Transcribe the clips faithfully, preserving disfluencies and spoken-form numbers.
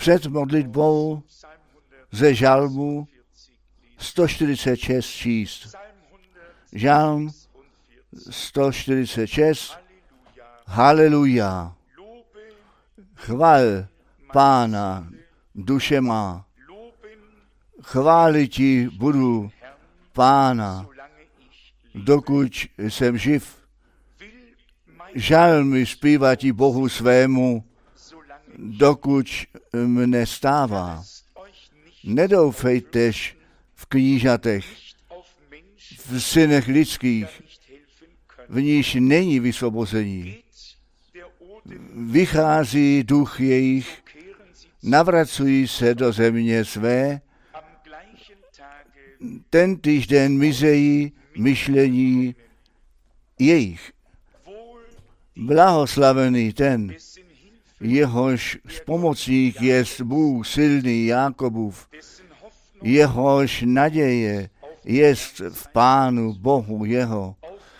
před modlitbou ze žalmu sto čtyřicet šest číst. Žalm sto čtyřicet šest. Haleluja. Chval Pána, duše má. Chváliti budu Pána, dokud jsem živ. Žalmy zpívati Bohu svému, dokud mne stává. Nedoufejtež v knížatech, v synech lidských, v níž není vysvobození. Vychází duch jejich, navracují se do země své, ten týžden mizejí myšlení jejich. Blahoslavený ten, jehož spomocník jest Bůh silný Jákobův, jehož naděje jest v Pánu Bohu jeho,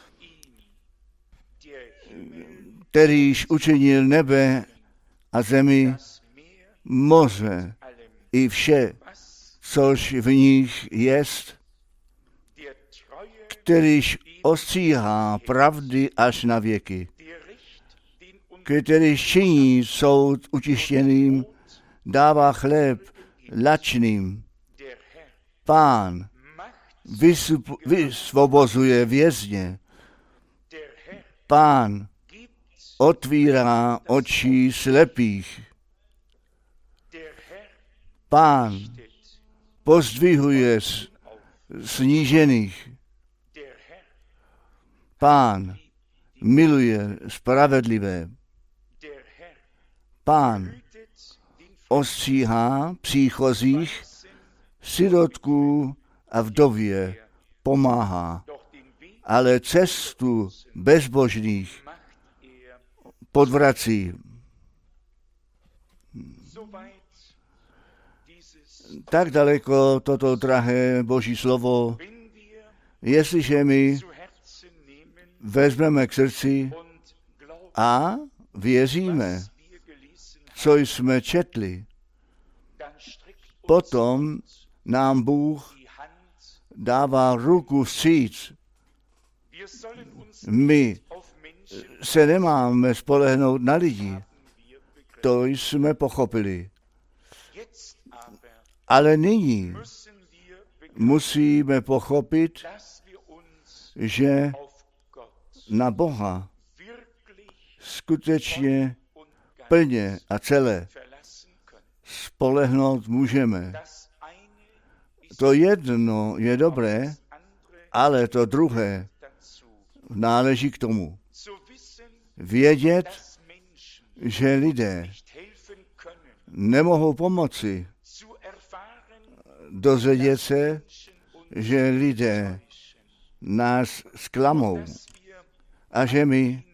kterýž učinil nebe a zemi, moře i vše, což v nich jest, kterýž ostříhá pravdy až na věky, kterýž činí soud utištěným, dává chléb lačným. Pán vysp- vysvobozuje vězně. Pán otvírá oči slepých. Pán pozdvihuje snížených. Pán miluje spravedlivé. Pán ostříhá příchozích, sirotků a vdově pomáhá, ale cestu bezbožných podvrací. Tak daleko toto drahé Boží slovo, jestliže my vezmeme k srdci a věříme, co jsme četli, potom nám Bůh dává ruku vstříc. My se nemáme spolehnout na lidi, to jsme pochopili. Ale nyní musíme pochopit, že na Boha skutečně plně a celé spolehnout můžeme. To jedno je dobré, ale to druhé náleží k tomu. Vědět, že lidé nemohou pomoci. Dozvědět se, že lidé nás zklamou a že my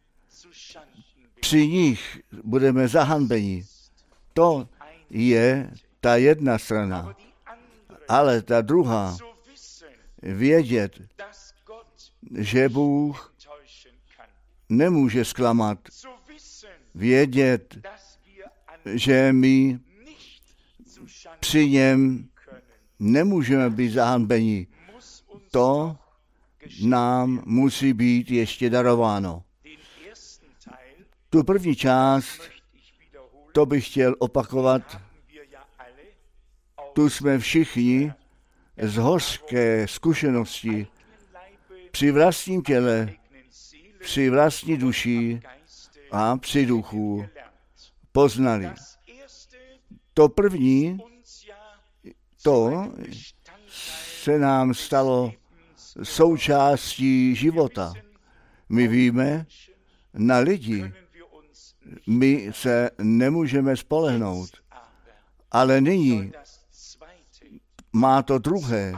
při nich budeme zahanbeni. To je ta jedna strana. Ale ta druhá, vědět, že Bůh nemůže zklamat. Vědět, že my při něm nemůžeme být zahanbeni. To nám musí být ještě darováno. Tu první část, to bych chtěl opakovat, tu jsme všichni z hořké zkušenosti při vlastním těle, při vlastní duši a při duchu poznali. To první, to se nám stalo součástí života. My víme, na lidi my se nemůžeme spolehnout, ale nyní má to druhé,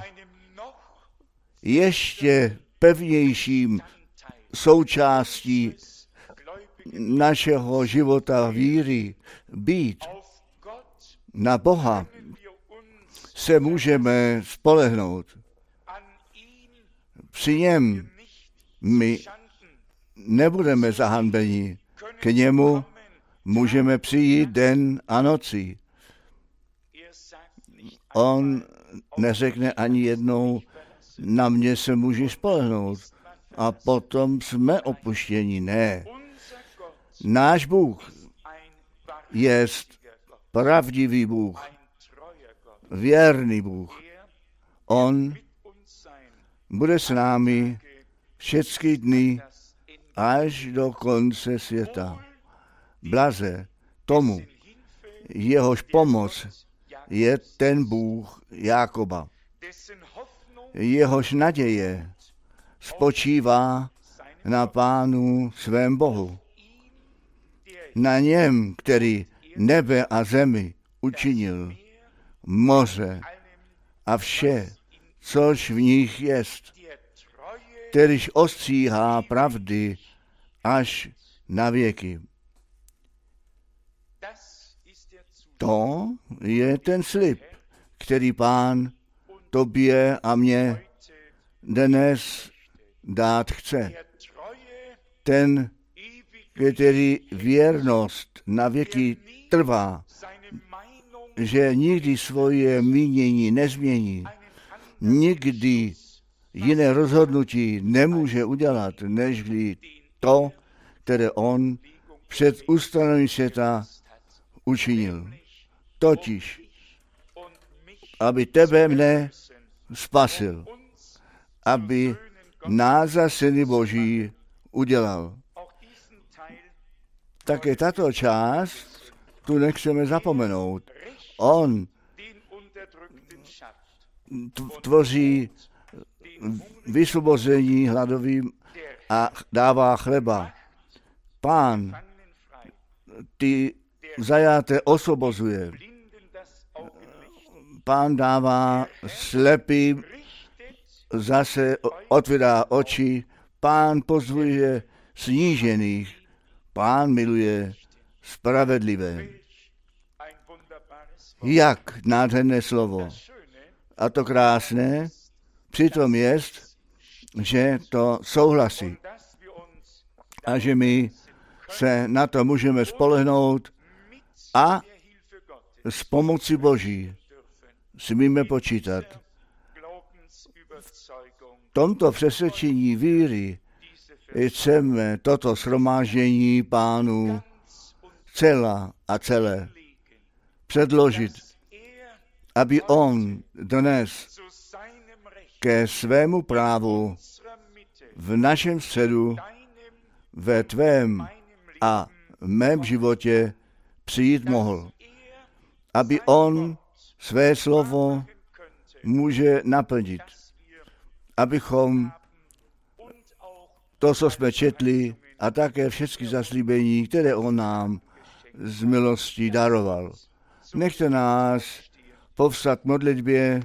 ještě pevnějším součástí našeho života víry být. Na Boha se můžeme spolehnout. Při něm my nebudeme zahanbeni. K němu můžeme přijít den a noci. On neřekne ani jednou, na mě se můžeš spolehnout. A potom jsme opuštěni. Ne. Náš Bůh je pravdivý Bůh, věrný Bůh. On bude s námi všechny dny až do konce světa. Blaze tomu, jehož pomoc je ten Bůh Jákoba. Jehož naděje spočívá na Pánu svém Bohu. Na něm, který nebe a zemi učinil, moře a vše, což v nich jest, kterýž ostříhá pravdy až na věky. To je ten slib, který Pán tobě a mně dnes dát chce. Ten, který věrnost na věky trvá, že nikdy svoje mínění nezmění, nikdy jiné rozhodnutí nemůže udělat, nežli to, které on před ustanovením světa učinil. Totiž, aby tebe mne spasil, aby nás za syny Boží udělal. Také tato část tu nechceme zapomenout. On tvoří vysvobození hladovým a dává chleba. Pán ty zajaté osvobozuje. Pán dává slepým, zase otvírá oči. Pán pozvuje snížených. Pán miluje spravedlivé. Jak nádherné slovo. A to krásné, přitom jest, že to souhlasí. A že my se na to můžeme spolehnout a s pomocí Boží smíme počítat. V tomto přesvědčení víry chceme toto shromáždění Pánu celá a celé předložit, aby on dnes ke svému právu v našem středu, ve tvém a mém životě přijít mohl. Aby on své slovo může naplnit. Abychom to, co jsme četli, a také všechny zaslíbení, které on nám z milostí daroval. Nechte nás povstat k modlitbě.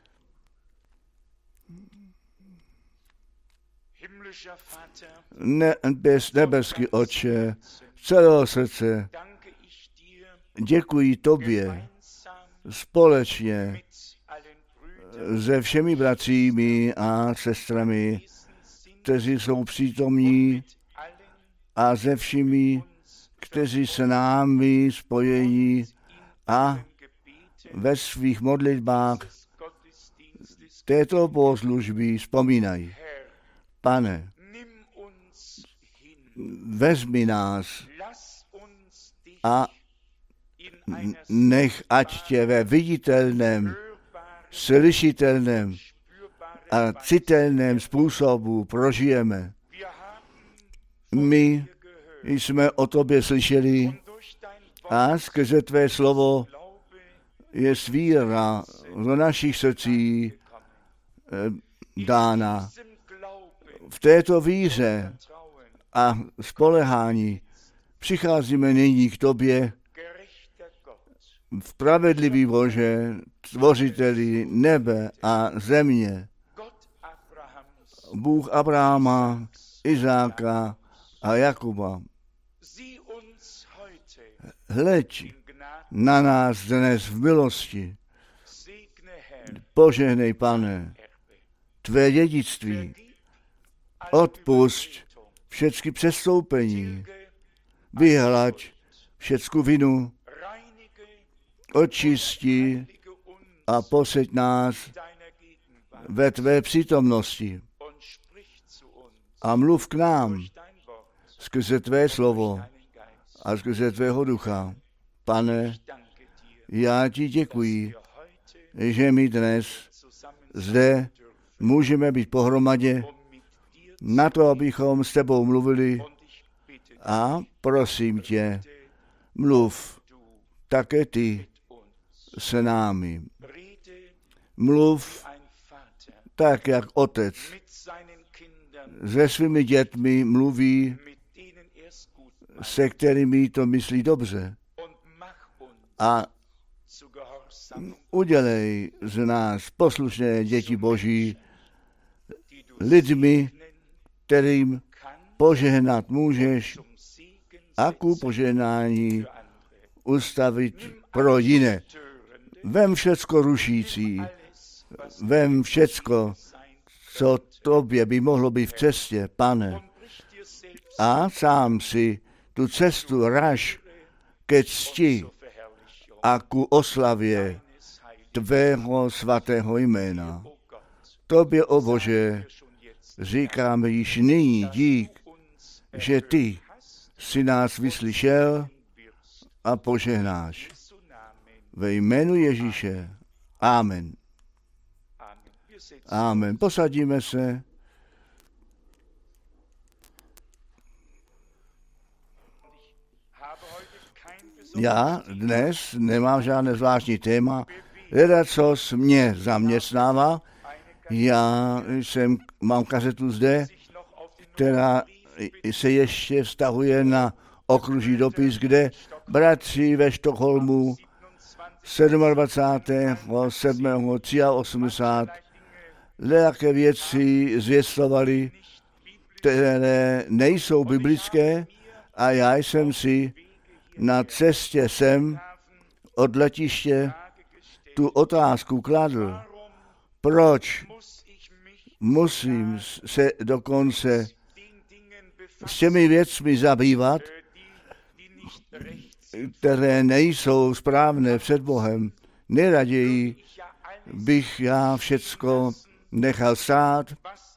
Nebes, nebeský Otče, celého srdce děkuji tobě společně se všemi bratřími a sestrami, kteří jsou přítomní, a se všemi, kteří s námi spojení a ve svých modlitbách této bohoslužby vzpomínají. Pane, vezmi nás a nech ať tě ve viditelném, slyšitelném a citelném způsobu prožijeme. My jsme o tobě slyšeli a skrze tvé slovo je víra do našich srdcí dána. V této víře a spolehání přicházíme nyní k tobě, spravedlivý Bože, tvořiteli nebe a země, Bůh Abrahama, Izáka a Jakuba. Hleď na nás dnes v milosti. Požehnej, Pane, tvé dědictví. Odpusť všechny přestoupení. Vyhlaď všecku vinu. Očisti a poseď nás ve tvé přítomnosti a mluv k nám skrze tvé slovo a skrze tvého ducha. Pane, já ti děkuji, že my dnes zde můžeme být pohromadě na to, abychom s tebou mluvili, a prosím tě, mluv také ty se námi. Mluv tak, jak otec se svými dětmi mluví, se kterými to myslí dobře. A udělej z nás poslušné děti Boží, lidmi, kterým požehnat můžeš a ku požehnání ustavit pro jiné. Vem všecko rušící, vem všecko, co tobě by mohlo být v cestě, Pane, a sám si tu cestu raž ke cti a ku oslavě tvého svatého jména. Tobě, o Bože, říkáme již nyní dík, že ty si nás vyslyšel a požehnáš. Ve jménu Ježíše. Amen. Amen. Posadíme se. Já dnes nemám žádné zvláštní téma, ledacos mě zaměstnává. Já jsem, mám kazetu zde, která se ještě vztahuje na okružní dopis, kde bratři ve Štokholmu dvacátého sedmého osmdesátého nějaké věci zvěstovali, které nejsou biblické, a já jsem si na cestě sem od letiště tu otázku kladl. Proč musím se dokonce s těmi věcmi zabývat, které nejsou správné před Bohem? Nejraději bych já všecko nechal stát.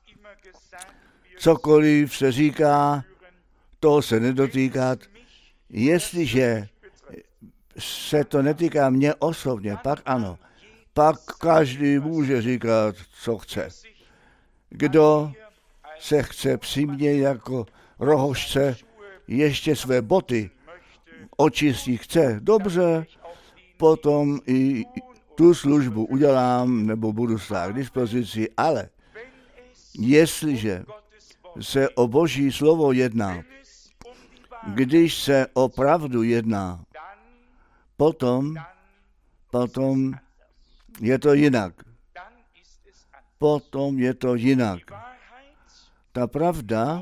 Cokoliv se říká, toho se nedotýkat. Jestliže se to netýká mě osobně, pak ano. Pak každý může říkat, co chce. Kdo se chce při mně jako rohožce ještě své boty očistit chce, dobře, potom i tu službu udělám nebo budu stát k dispozici, ale jestliže se o Boží slovo jedná, když se o pravdu jedná, potom, potom je to jinak. Potom je to jinak. Ta pravda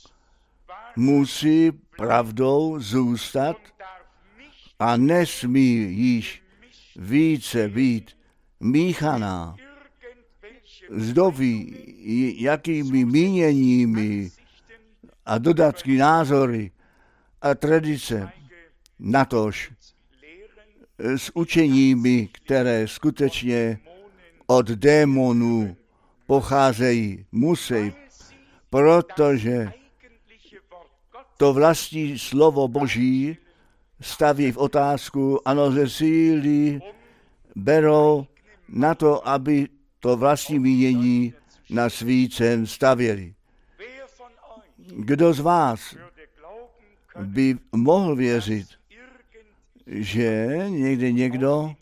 musí pravdou zůstat a nesmí již více být míchaná s doví, jakými míněními a dodatky názory a tradice, natož s učeními, které skutečně od démonů pocházejí, musí, protože to vlastní slovo Boží staví v otázku, ano, ze síly berou na to, aby to vlastní mínění na svícen stavěli. Kdo z vás by mohl věřit, že někde někdo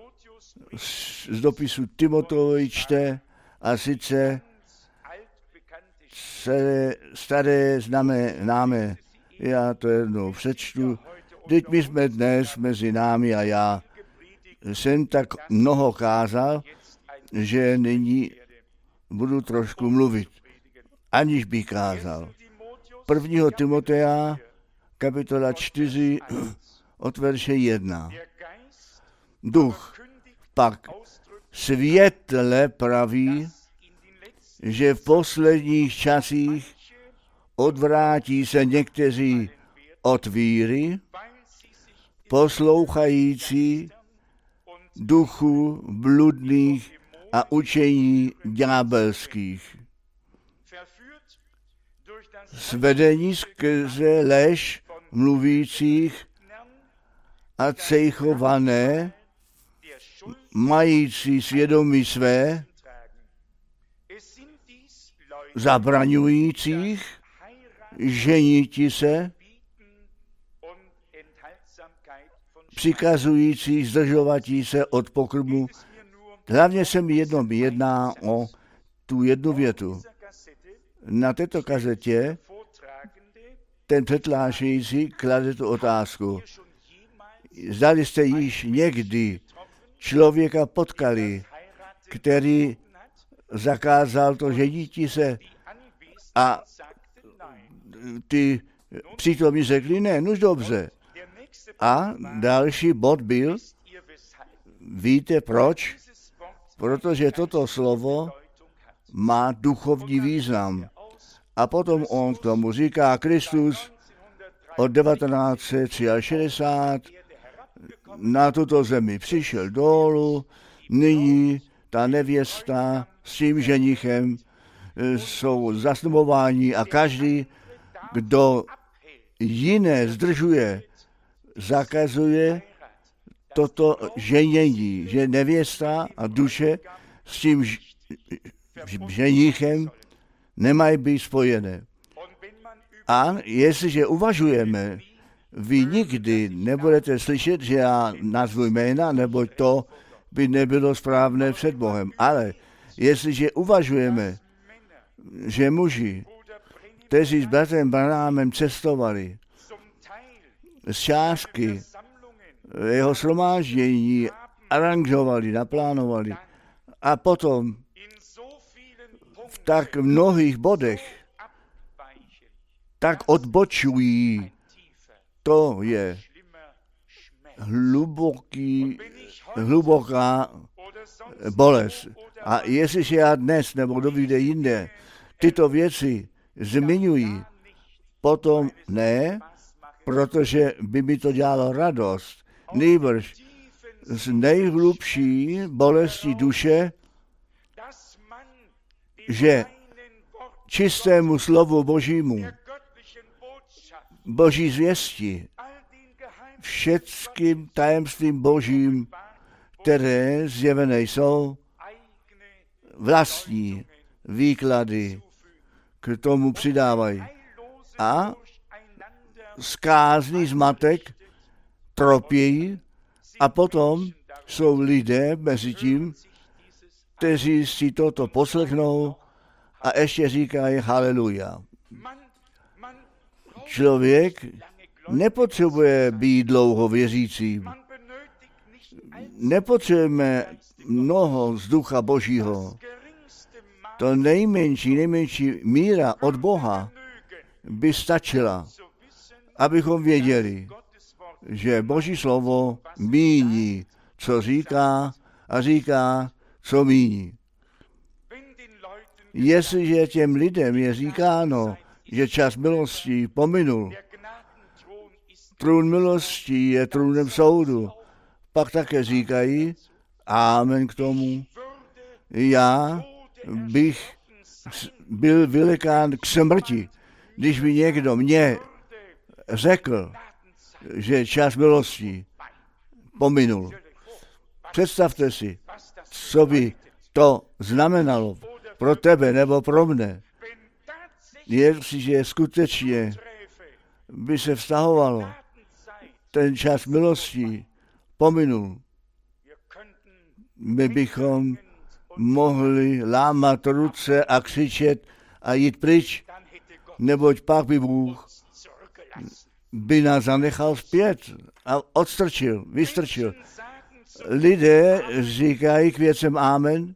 z dopisu Timoteovi čte, a sice se staré známé náme, já to jednou přečtu, teď my jsme dnes mezi námi a já jsem tak mnoho kázal, že nyní budu trošku mluvit, aniž bych kázal. Prvního Timotea, kapitola čtyři, od verše jedna. Duch pak světle praví, že v posledních časích odvrátí se někteří od víry, poslouchající duchů bludných a učení ďábelských. Svedení skrze lež mluvících a cejchované, mající svědomí své, zabraňujících, ženíti se, přikazující zdržovatí se od pokrmu. Hlavně se mi jednou jedná o tu jednu větu. Na této kazetě ten přednášející klade tu otázku. Zdali jste již někdy člověka potkali, který zakázal to ženíti se a ty přítomní řekli, ne, nuž dobře. A další bod byl, víte proč? Protože toto slovo má duchovní význam. A potom on k tomu říká, Kristus od devatenáct set šedesát tři na tuto zemi přišel dolů, nyní ta nevěsta s tím ženichem jsou zasnubováni a každý, kdo jiné zdržuje, zakazuje toto ženění, že nevěsta a duše s tím ženichem nemají být spojené. A jestliže uvažujeme, vy nikdy nebudete slyšet, že já nazvu jména, neboť to by nebylo správné před Bohem. Ale jestliže uvažujeme, že muži, kteří s bratrem Branhamem cestovali, z částky jeho shromáždění aranžovali, naplánovali a potom v tak mnohých bodech tak odbočují, to je hluboký, hluboká bolest. A jestliže já dnes, nebo kdo vyjde jinde, tyto věci zmiňují, potom ne, protože by mi to dělalo radost. Nýbrž z nejhlubší bolesti duše, že čistému slovu Božímu, Boží zvěsti, všetkým tajemstvím Božím, které zjevené jsou, vlastní výklady k tomu přidávají. A zkázný zmatek tropějí a potom jsou lidé mezi tím, kteří si toto poslechnou a ještě říkají haleluja. Člověk nepotřebuje být dlouho věřícím. Nepotřebujeme mnoho z ducha Božího. To nejmenší, nejmenší míra od Boha by stačila, abychom věděli, že Boží slovo míní, co říká a říká, co míní. Jestliže těm lidem je říkáno, že čas milosti pominul, trůn milosti je trůnem soudu, pak také říkají, amen k tomu. Já bych byl vylekán k smrti, když by někdo mě řekl, že čas milosti pominul. Představte si, co by to znamenalo pro tebe nebo pro mne, jestliže skutečně by se vztahovalo, ten čas milosti pominul. My bychom mohli lámat ruce a křičet a jít pryč, neboť pak by Bůh by nás zanechal zpět a odstrčil, vystrčil. Lidé říkají k věcem amen,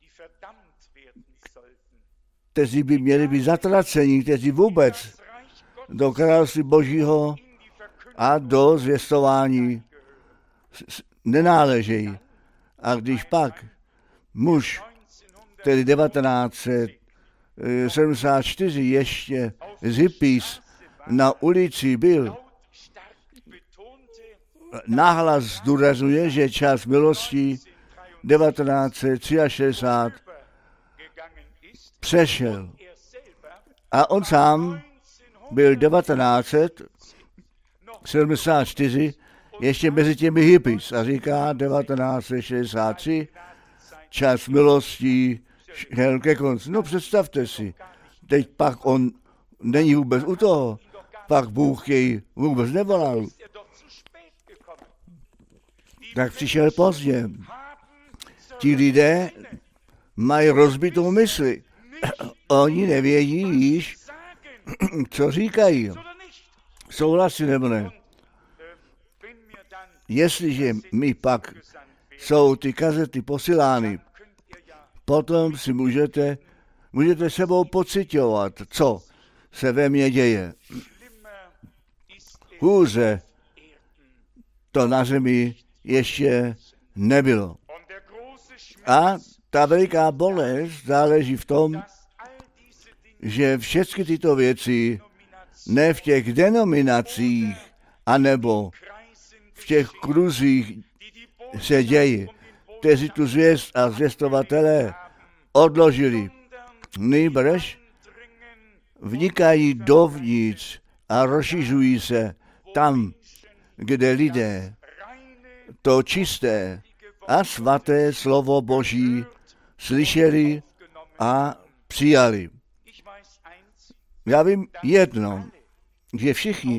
kteří by měli být zatraceni, kteří vůbec do království Božího a do zvěstování nenáležejí. A když pak muž, který devatenáct set sedmdesát čtyři ještě z hippies na ulici byl, nahlas zdůrazňuje, že čas milosti devatenáct set šedesát tři přešel. A on sám byl devatenáct set sedmdesát čtyři ještě mezi těmi hippies a říká devatenáct set šedesát tři čas milosti šel ke konci. No představte si, teď pak on není vůbec u toho, pak Bůh jej vůbec nevolal. Tak přišel pozdě. Ti lidé mají rozbitou mysli. Oni nevědí již, co říkají. Souhlasí nebo ne? Jestliže mi pak jsou ty kazety posílány, potom si můžete, můžete sebou pociťovat, co se ve mně děje. Hůře to na zemi ještě nebylo. A ta veliká bolest záleží v tom, že všechny tyto věci ne v těch denominacích, anebo v těch kruzích se dějí, kteří tu zvěst a zvěstovatelé odložili. Nýbrž vnikají dovnitř a rozšiřují se tam, kde lidé to čisté a svaté slovo Boží slyšeli a přijali. Já vím jedno, že všichni,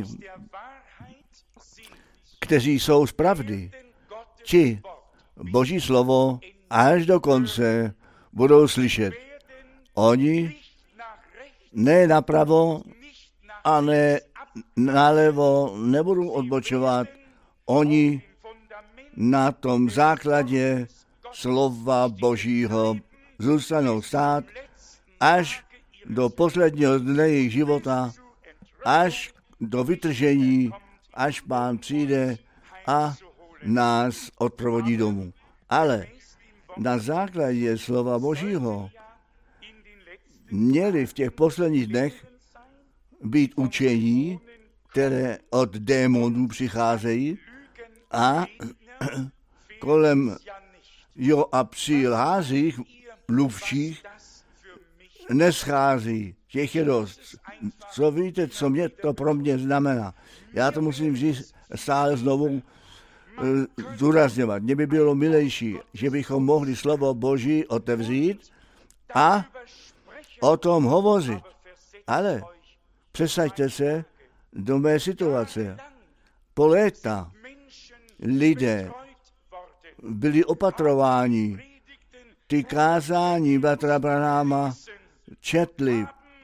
kteří jsou z pravdy, ti Boží slovo až do konce budou slyšet. Oni ne napravo a ne nalevo nebudou odbočovat. Oni na tom základě slova Božího zůstanou stát až do posledního dne jejich života, až do vytržení, až Pán přijde a nás odprovodí domů. Ale na základě slova Božího měli v těch posledních dnech být učení, které od démonů přicházejí a kolem jo a při lházích mluvčích neschází. Těch je dost. Co víte, co mě to pro mě znamená? Já to musím říct stále znovu zdůrazňovat. Mně by bylo milejší, že bychom mohli slovo Boží otevřít a o tom hovořit. Ale přesaďte se do mé situace. Po léta lidé byli opatrováni, ty kázání bratra Branhama četli,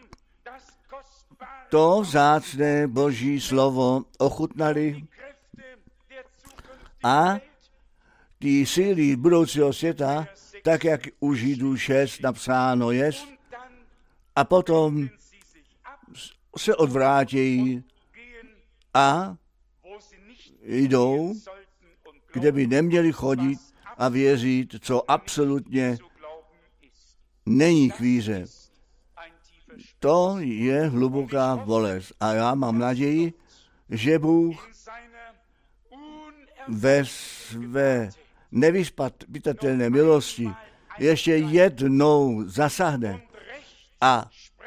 to vzácné Boží slovo ochutnali a ty síly budoucího světa, tak jak u Židů šest napsáno jest, a potom se odvrátí a jdou, kde by neměli chodit a věřit, co absolutně není k víře. To je hluboká bolest. A já mám naději, že Bůh ve své nevyspytatelné milosti ještě jednou zasahne a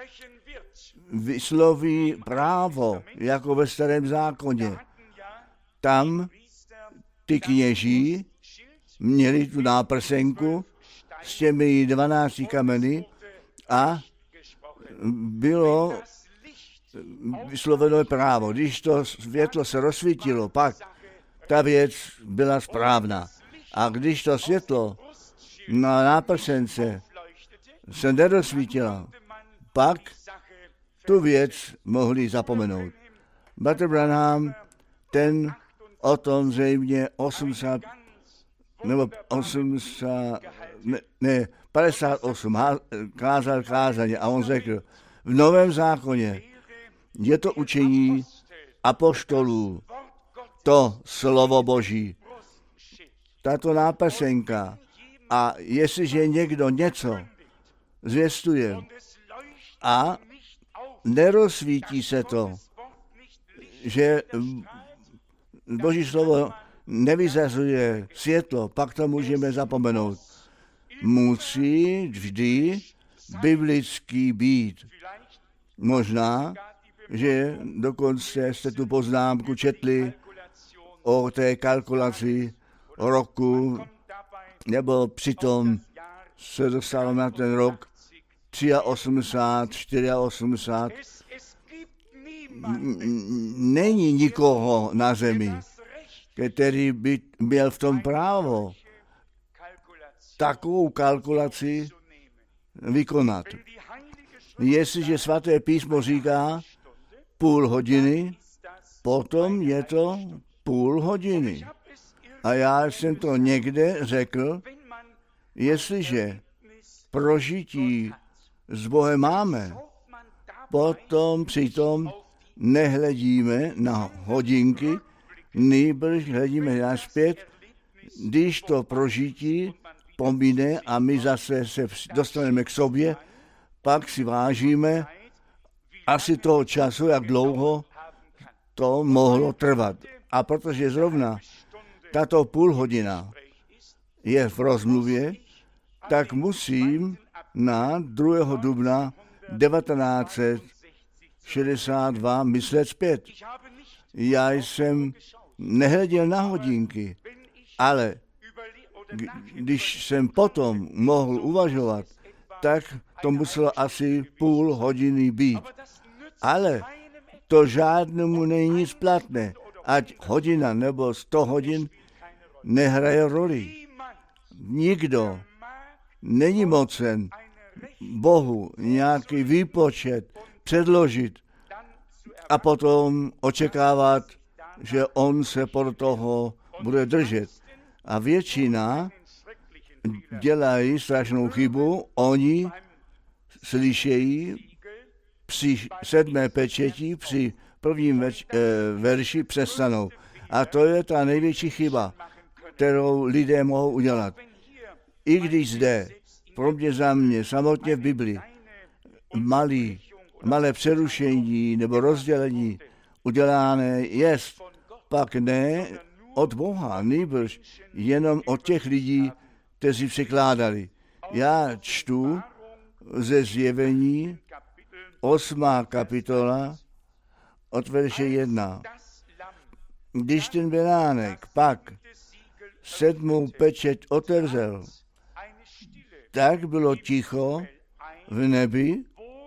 vysloví právo, jako ve Starém zákoně. Tam ty kněží měli tu náprsenku s těmi dvanácti kameny a bylo vysloveno právo. Když to světlo se rozsvítilo, pak ta věc byla správná. A když to světlo na náprsence se nerozsvítilo, pak tu věc mohli zapomenout. Bratr Branham, ten o tom zřejmě osmdesát nebo osmdesát, ne, ne padesát osm kázal kázaně a on řekl, v Novém zákoně je to učení apoštolů, to slovo Boží, tato nápasenka. A jestliže někdo něco zvěstuje a nerozsvítí se to, že Boží slovo nevyzazuje světlo, pak to můžeme zapomenout. Musí vždy biblický být. Možná, že dokonce jste tu poznámku četli o té kalkulaci roku, nebo přitom se dostalo na ten rok osmdesát tři, osmdesát čtyři. Není nikoho na zemi, který by měl v tom právo takovou kalkulaci vykonat. Jestliže svaté písmo říká půl hodiny, potom je to půl hodiny. A já jsem to někde řekl, jestliže prožití s Bohem máme, potom přitom nehledíme na hodinky, nýbrž hledíme naspět, když to prožití pomine a my zase se dostaneme k sobě, pak si vážíme asi toho času, jak dlouho to mohlo trvat. A protože zrovna tato půl hodina je v rozmluvě, tak musím na druhého dubna devatenáct set šedesát dva myslet zpět. Já jsem nehleděl na hodinky, ale když jsem potom mohl uvažovat, tak to muselo asi půl hodiny být. Ale to žádnému není nic platné. Ať hodina nebo sto hodin nehraje roli. Nikdo není mocen Bohu nějaký výpočet předložit a potom očekávat, že on se podle toho bude držet. A většina dělají strašnou chybu, oni slyšejí při sedmé pečeti, při prvním več, e, verši přestanou. A to je ta největší chyba, kterou lidé mohou udělat. I když zde, pro mě za mě, samotně v Biblii, malý, malé přerušení nebo rozdělení udělané jest, pak ne od Boha, nýbrž jenom od těch lidí, kteří překládali. Já čtu ze Zjevení osmá kapitola od verše jedna. Když ten beránek pak sedmou pečeť otevřel, tak bylo ticho v nebi,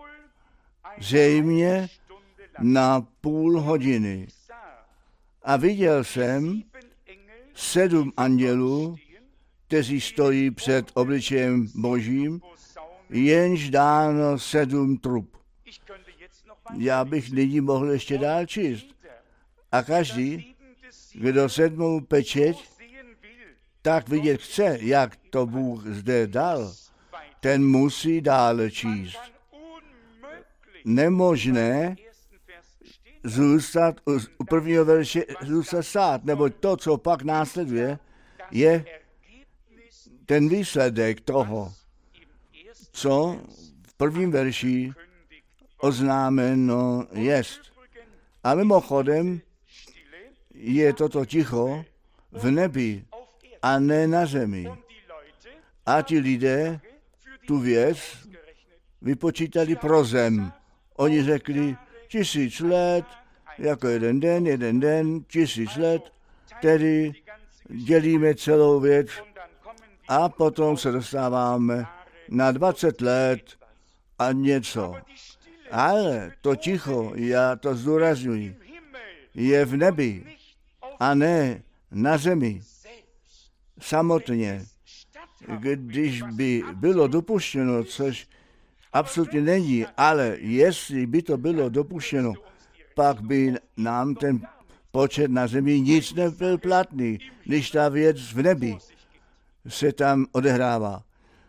zřejmě na půl hodiny. A viděl jsem sedm andělů, kteří stojí před obličejem Božím, jenž dáno sedm trub. Já bych nyní mohl ještě dál číst. A každý, kdo sedmou pečeť tak vidět chce, jak to Bůh zde dal, ten musí dále číst. Nemožné zůstat u prvního verše zůstat stát, nebo to, co pak následuje, je ten výsledek toho, co v prvním verši oznámeno jest. A mimochodem je toto ticho v nebi a ne na zemi. A ti lidé tu věc vypočítali pro zem. Oni řekli tisíc let, jako jeden den, jeden den, tisíc let, tedy dělíme celou věc a potom se dostáváme na dvacet let a něco. Ale to ticho, já to zdůrazňuji, je v nebi a ne na zemi. Samotně, když by bylo dopuštěno, což absolutně není, ale jestli by to bylo dopuštěno, pak by nám ten počet na zemi nic nebyl platný, když ta věc v nebi se tam odehrává.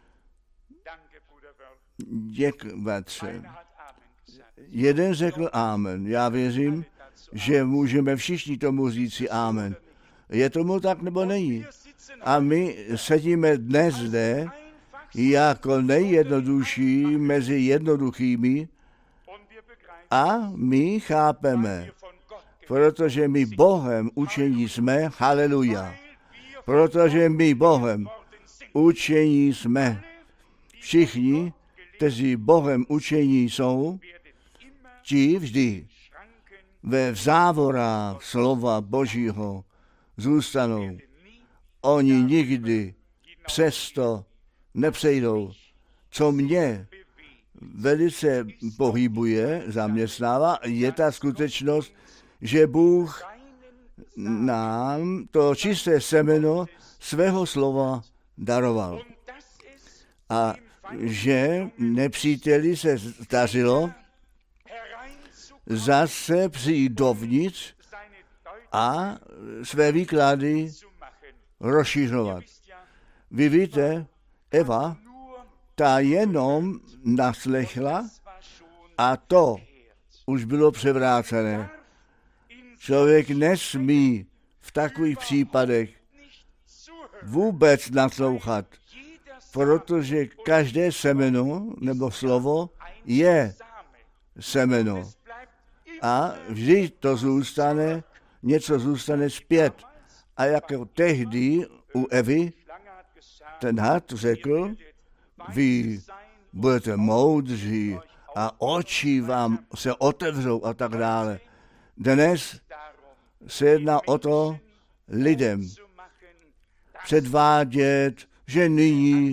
Děkuji, bratře. Jeden řekl amen. Já věřím, že můžeme všichni tomu říci amen. Je tomu tak nebo není? A my sedíme dnes zde jako nejjednodušší mezi jednoduchými a my chápeme protože my Bohem učení jsme, haleluja, protože my Bohem učení jsme. Všichni, kteří Bohem učení jsou, ti vždy ve závorách slova Božího zůstanou. Oni nikdy přesto nepřejdou. Co mě velice pohybuje, zaměstnává, je ta skutečnost, že Bůh nám to čisté semeno svého slova daroval. A že nepříteli se zdařilo zase přijít dovnitř a své výklady rozšířovat. Vy víte, Eva, ta jenom naslechla a to už bylo převrácené. Člověk nesmí v takových případech vůbec naslouchat, protože každé semeno nebo slovo je semeno. A vždy to zůstane, něco zůstane zpět. A jako tehdy u Evy ten had řekl, vy budete moudří a oči vám se otevřou a tak dále. Dnes se jedná o to lidem předvádět, že nyní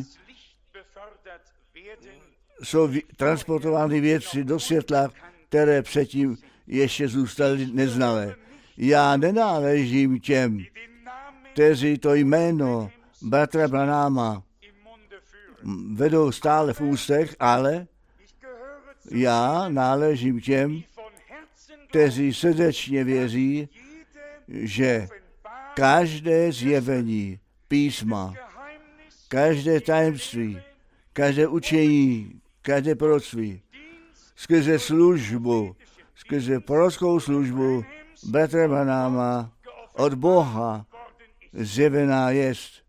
jsou transportovány věci do světla, které předtím ještě zůstaly neznalé. Já nenáležím těm, kteří to jméno bratra Branáma vedou stále v ústech, ale já náležím těm, kteří srdečně věří, že každé zjevení písma, každé tajemství, každé učení, každé proroctví, skrze službu, skrze prorockou službu bratra Branáma od Boha zjevená jest.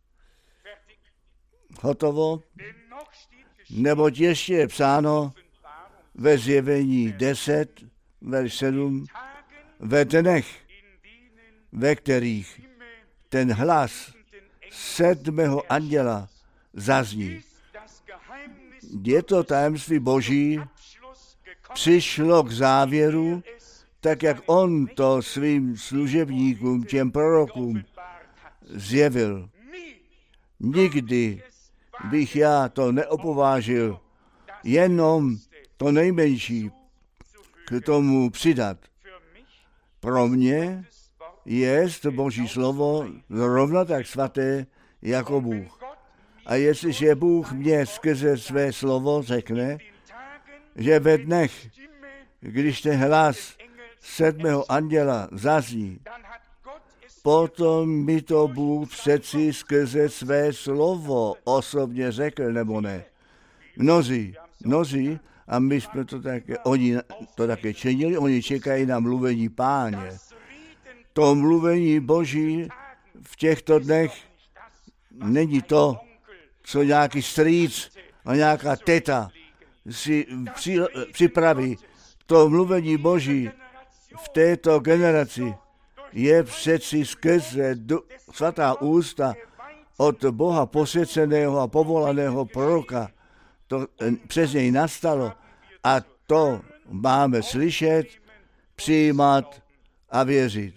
Hotovo? Neboť ještě je psáno ve zjevení deset, verš sedm, ve dnech, ve kterých ten hlas sedmého anděla zazní. Je to tajemství Boží, přišlo k závěru, tak jak on to svým služebníkům, těm prorokům, zjevil. Nikdy bych já to neopovážil, jenom to nejmenší k tomu přidat. Pro mě je to Boží slovo zrovna tak svaté jako Bůh. A jestliže Bůh mě skrze své slovo řekne, že ve dnech, když ten hlas sedmého anděla zazní, potom mi to Bůh přeci skrze své slovo osobně řekl, nebo ne. Mnozí, mnozí, a my jsme to také, oni to také činili, oni čekají na mluvení Páně. To mluvení Boží v těchto dnech není to, co nějaký strýc a nějaká teta si při, připraví. To mluvení Boží v této generaci je přeci skrze svatá ústa od Boha posvěceného a povolaného proroka. To přes něj nastalo a to máme slyšet, přijímat a věřit.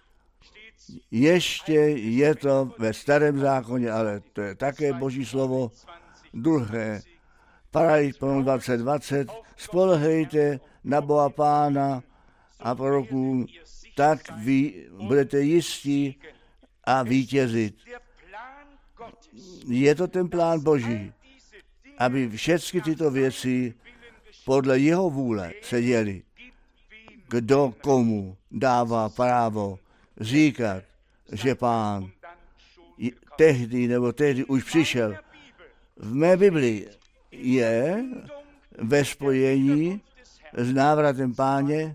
Ještě je to ve starém zákoně, ale to je také Boží slovo. Druhé, Paralýpon dvacet dvacet, spolehejte na Boha Pána a prorokům, tak vy budete jistí a vítězit. Je to ten plán Boží, aby všechny tyto věci podle jeho vůle se děly. Kdo komu dává právo říkat, že Pán tehdy nebo tehdy už přišel. V mé Biblii je ve spojení s návratem Páně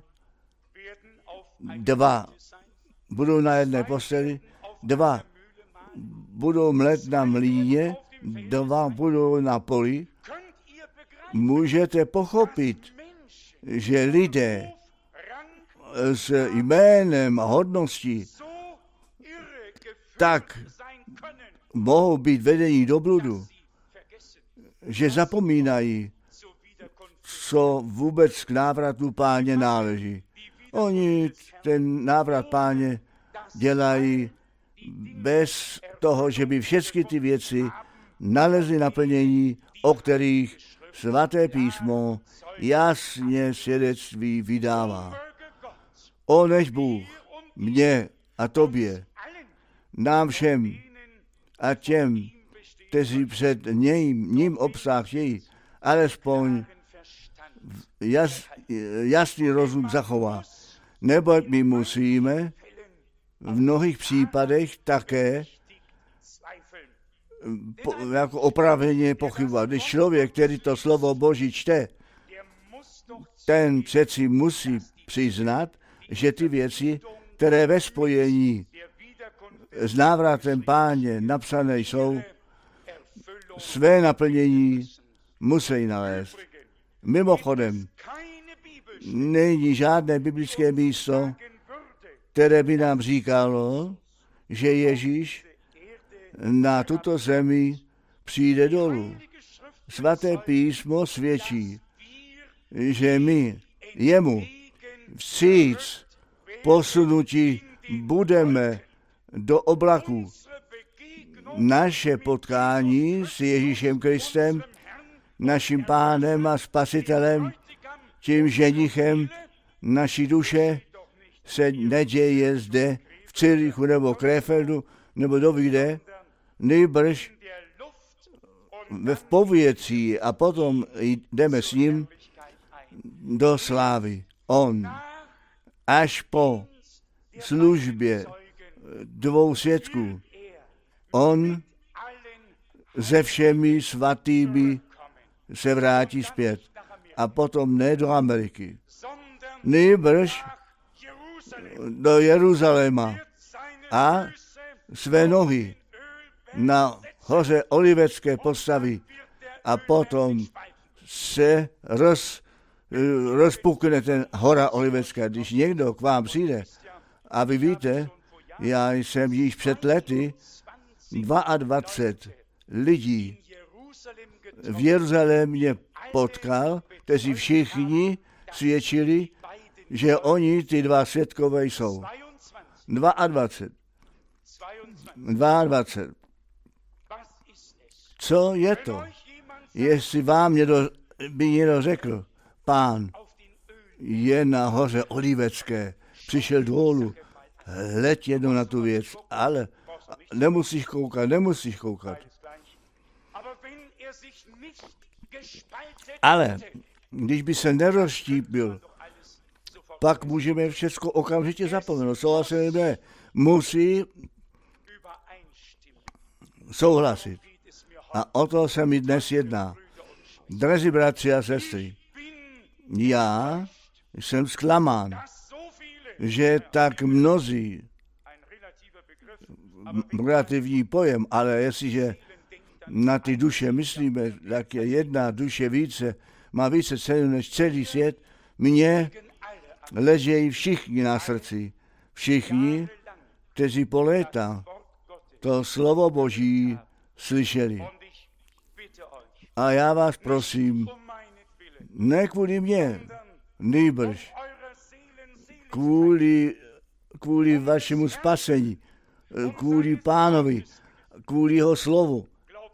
dva budou na jedné posteli, dva budou mlet na mlýně, dva budou na poli. Můžete pochopit, že lidé s jménem a hodností, tak mohou být vedení do bludu, že zapomínají, co vůbec k návratu Páně náleží. Oni ten návrat Páně dělají bez toho, že by všechny ty věci nalezly naplnění, o kterých svaté písmo jasně svědectví vydává. O než Bůh mně a tobě, nám všem a těm, kteří před ním, ním obsáhli, alespoň jas, jasný rozum zachová. Neboť my musíme v mnohých případech také po, jako opravdu pochybovat. Když člověk, který to slovo Boží čte, ten přeci musí přiznat, že ty věci, které ve spojení s návratem Páně napsané jsou, své naplnění musí nalézt. Mimochodem, není žádné biblické místo, které by nám říkalo, že Ježíš na tuto zemi přijde dolů. Svaté písmo svědčí, že my jemu vstříc posunutí budeme do oblaků. Naše potkání s Ježíšem Kristem, naším Pánem a Spasitelem, tím ženichem naší duše, se neděje zde v Cyrichu nebo Krefeldu nebo dovíde, nejbrž v povětří a potom jdeme s ním do slávy. On až po službě dvou svědků, on se všemi svatými se vrátí zpět a potom ne do Ameriky, nejbrž do Jeruzaléma a své nohy na hoře Olivecké postaví a potom se roz, rozpukne ten hora Olivecká. Když někdo k vám přijde a vy víte, já jsem již před lety dvacet dva lidí v Jeruzalémě potkal, kteří všichni svědčili, že oni ty dva svědkové jsou. dvacet dva. dvacet dva. Co je to? Jestli vám někdo, by někdo řekl, Pán je na hoře Olivecké, přišel dolů, hleď jednou na tu věc, ale nemusíš koukat, nemusíš koukat. Ale když by se nerozštípil, pak můžeme všechno okamžitě zapomenout. Souhlasit ne. Musí souhlasit. A o to se mi dnes jedná. Drazí bratři a sestry, já jsem zklamán, že tak mnozí, relativní pojem, ale jestliže na ty duše myslíme, tak je jedna duše více, má více cenu než celý svět, mně ležejí všichni na srdci. Všichni, kteří po léta to slovo Boží slyšeli. A já vás prosím, ne kvůli mně, nýbrž kvůli, kvůli vašemu spasení, kvůli Pánovi, kvůli jeho slovu.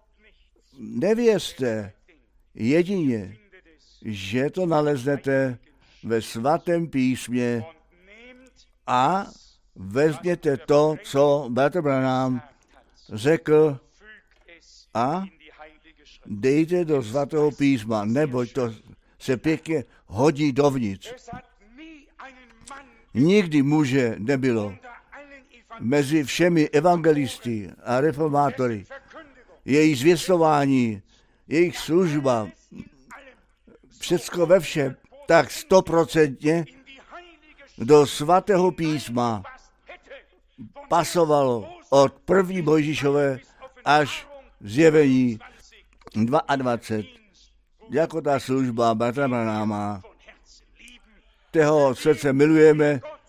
Nevěřte jedině, že to naleznete ve svatém písmě a vezměte to, co bratr Branham řekl a dejte do svatého písma, neboť to se pěkně hodí dovnitř. Nikdy muže nebylo mezi všemi evangelisty a reformátory. Jejich zvěstování, jejich služba, všecko ve všem, tak stoprocentně do svatého písma pasovalo od první Mojžíšové až zjevení dvacet dva. Jako ta služba bratra Branhama, toho srdce milujeme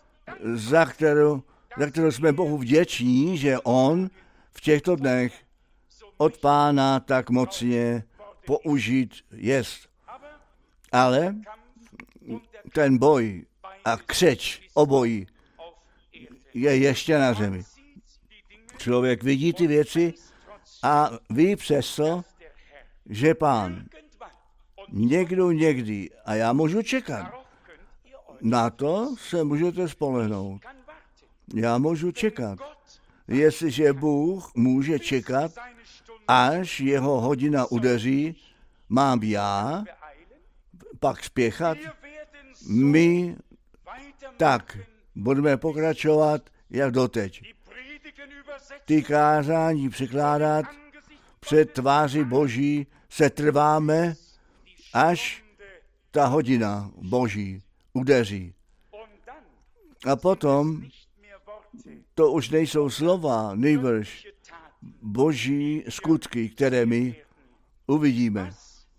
za kterou, za kterou jsme Bohu vděční, že on v těchto dnech od Pána tak mocně použít jest. Ale ten boj a křeč obojí je ještě na zemi. Člověk vidí ty věci a ví přesto, že Pán někdo někdy, a já můžu čekat, na to se můžete spolehnout. Já můžu čekat. Jestliže Bůh může čekat, až jeho hodina udeří, mám já pak spěchat, my tak budeme pokračovat, jak doteď. Ty kázání překládat před tváří Boží se trváme, až ta hodina Boží udeří. A potom to už nejsou slova, nýbrž Boží skutky, které my uvidíme.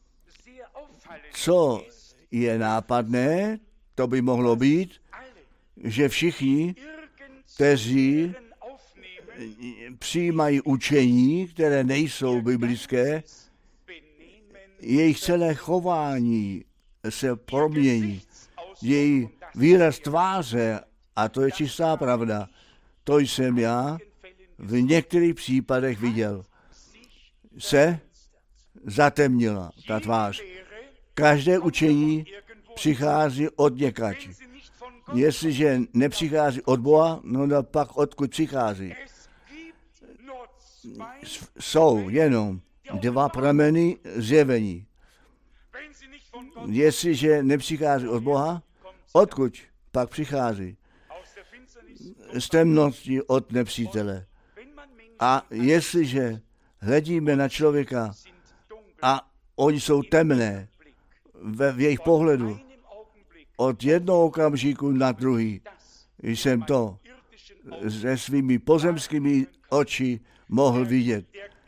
Co je nápadné, to by mohlo být, že všichni, kteří přijímají učení, které nejsou biblické, jejich celé chování se promění. Její výraz tváře, a to je čistá pravda, to jsem já v některých případech viděl, se zatemnila ta tvář. Každé učení přichází od někač. Jestliže nepřichází od Boha, no pak odkud přichází? Jsou jenom dva prameny zjevení. Jestliže nepřichází od Boha, odkud pak přichází? Z temnosti od nepřítele. A jestliže hledíme na člověka a oni jsou temné ve, v jejich pohledu, od jednoho okamžiku na druhý jsem to se svými pozemskými oči mohl vidět.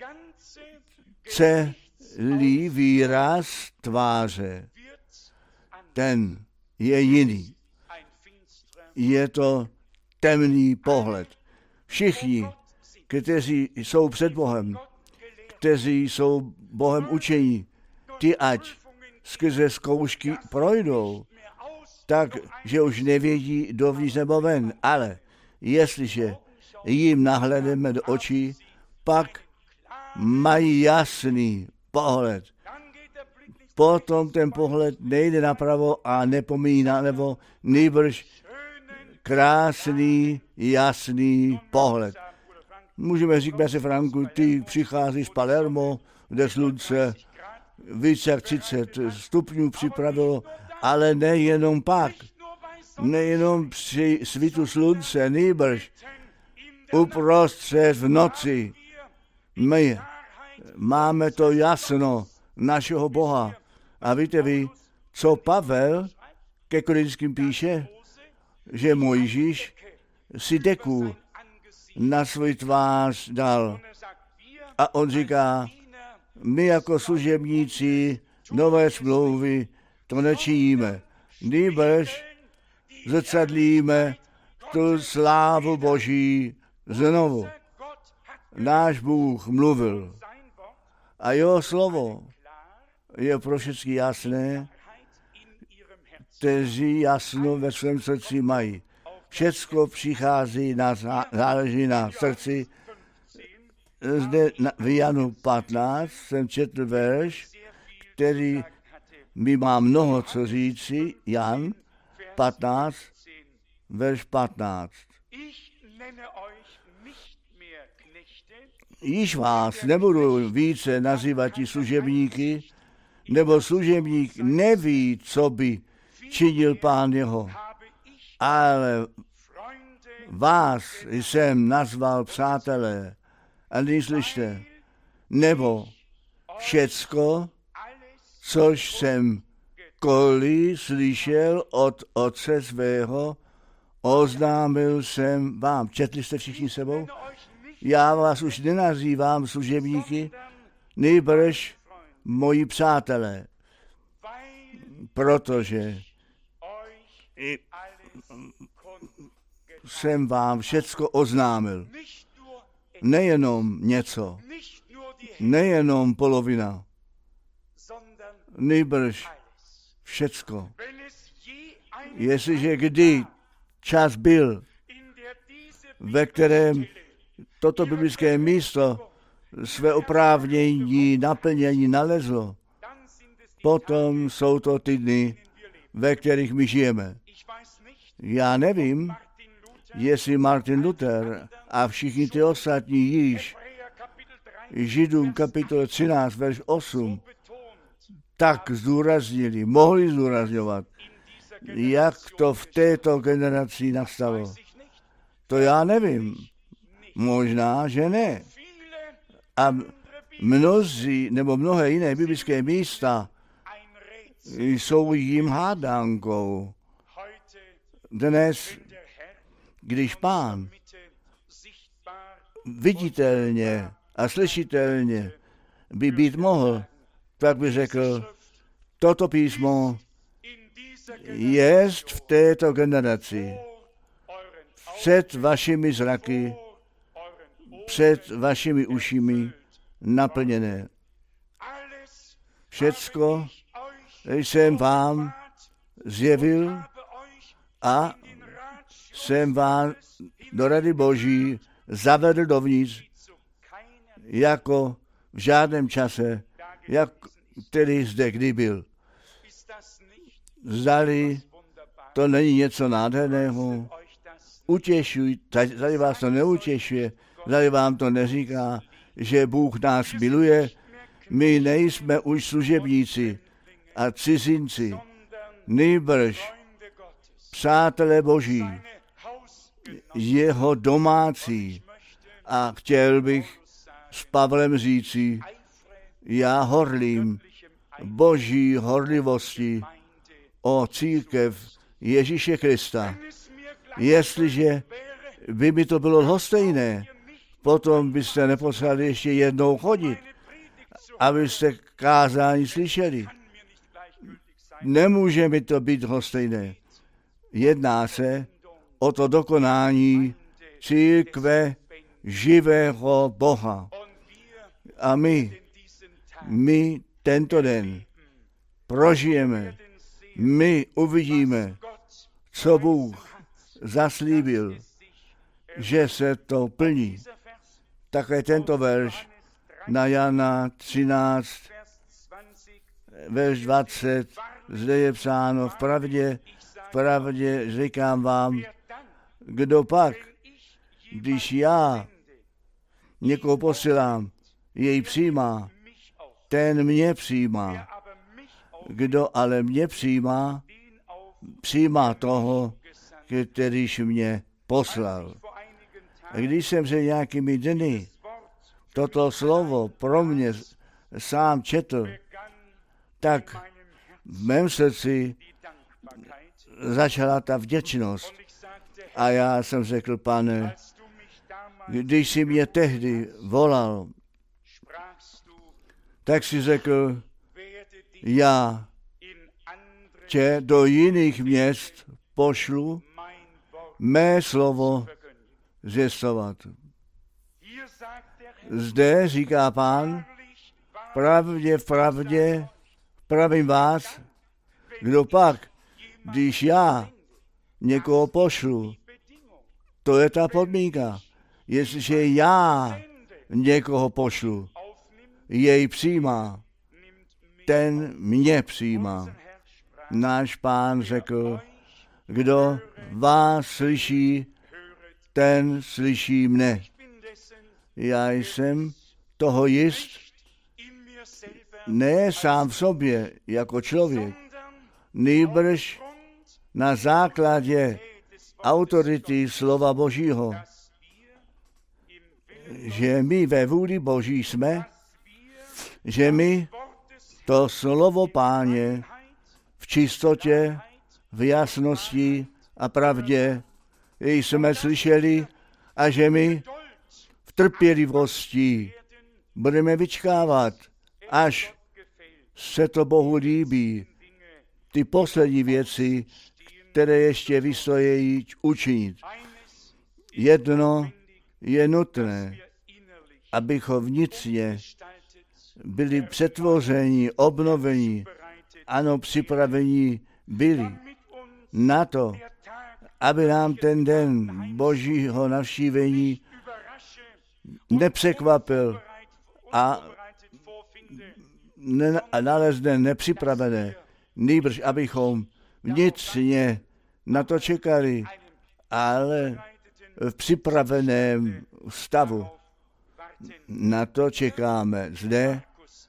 Celý výraz tváře, ten je jiný. Je to temný pohled. Všichni, kteří jsou před Bohem, kteří jsou Bohem učení, ty ať skrze zkoušky projdou, tak, že už nevědí dovnitř nebo ven, ale jestliže jim nahledeme do očí, pak mají jasný pohled. Potom ten pohled nejde napravo a nepomíjí nalevo, nýbrž krásný, jasný pohled. Můžeme říct, Bratře Franku, ty přicházíš z Palermo, kde slunce více jak třicet stupňů připravilo, ale nejenom pak, nejenom při svitu slunce, nýbrž uprostřed v noci. My máme to jasno našeho Boha. A víte vy, co Pavel ke Korinským píše? Že Mojžíš si deku na svůj tvář dal. A on říká, my jako služebníci nové smlouvy to nečiníme. Nýbrž zrcadlíme tu slávu Boží znovu. Náš Bůh mluvil a jeho slovo je pro všechny jasné, kteří jasno ve svém srdci mají. Všecko přichází, na, záleží na srdci. Zde v Janu patnáct jsem četl verš, který mi má mnoho co říci. Jan patnáct, verš patnáct. Již vás nebudu více nazývat ti služebníky, nebo služebník neví, co by činil Pán jeho. Ale vás jsem nazval přátelé. A nyní slyšte, nebo všecko, což jsem koli slyšel od Otce svého, oznámil jsem vám. Četli jste všichni sebou? Já vás už nenazývám služebníky, nýbrž moji přátelé, protože jsem vám všecko oznámil. Nejenom něco, nejenom polovina, nýbrž všecko. Jestliže kdy čas byl, ve kterém toto biblické místo své oprávnění, naplnění nalezlo, potom jsou to ty dny, ve kterých my žijeme. Já nevím, jestli Martin Luther a všichni ty ostatní již Židům kapitole třináct, verš osm, tak zdůraznili, mohli zdůrazňovat, jak to v této generaci nastalo. To já nevím. Možná, že ne. A mnozí, nebo mnohé jiné biblické místa jsou jim hádánkou. Dnes, když Pán viditelně a slyšitelně by být mohl, tak by řekl, toto písmo jest v této generaci před vašimi zraky, před vašimi ušimi naplněné. Všecko jsem vám zjevil a jsem vám do rady Boží zavedl dovnitř, jako v žádném čase, jak který zde kdy byl. Zdali to není něco nádherného, utěšuj, tady vás to neutěšuje, tady vám to neříká, že Bůh nás miluje, my nejsme už služebníci a cizinci, nýbrž přátelé Boží, jeho domácí. A chtěl bych s Pavlem říci, já horlím Boží horlivosti o církev Ježíše Krista. Jestliže by mi to bylo lhostejné, potom byste nepotřebovali ještě jednou chodit, abyste kázání slyšeli. Nemůže mi to být lhostejné. Jedná se o to dokonání církve živého Boha. A my, my tento den prožijeme, my uvidíme, co Bůh zaslíbil, že se to plní. Také tento verš na Jana třináct, verš dvacet, zde je psáno, v pravdě, v pravdě říkám vám, kdo pak, když já někoho posílám, jej přijímá, ten mě přijímá. Kdo ale mě přijímá, přijímá toho, kterýž mě poslal. A když jsem se nějakými dny toto slovo pro mě sám četl, tak v mém srdci začala ta vděčnost. A já jsem řekl, Pane, když jsi mě tehdy volal, tak si řekl, já tě do jiných měst pošlu mé slovo zvěstovat. Zde říká Pán, pravdě, v pravdě, pravím vás, kdo pak, když já někoho pošlu, to je ta podmínka. Jestliže já někoho pošlu, jej přijímá, ten mě přijímá. Náš Pán řekl, kdo vás slyší, ten slyší mne. Já jsem toho jist, ne sám v sobě jako člověk, nýbrž na základě autority slova Božího, že my ve vůli Boží jsme, že my to slovo Páně v čistotě, v jasnosti a pravdě jsme slyšeli a že my v trpělivosti budeme vyčkávat, až se to Bohu líbí, ty poslední věci, které ještě vystojí učinit. Jedno je nutné, abychom vnitřně byli přetvořeni, obnoveni, ano, připraveni byli na to, aby nám ten den Božího navštívení nepřekvapil a ne, nalezne nepřipravené, nýbrž abychom vnitřně na to čekali, ale v připraveném stavu. Na to čekáme. Zde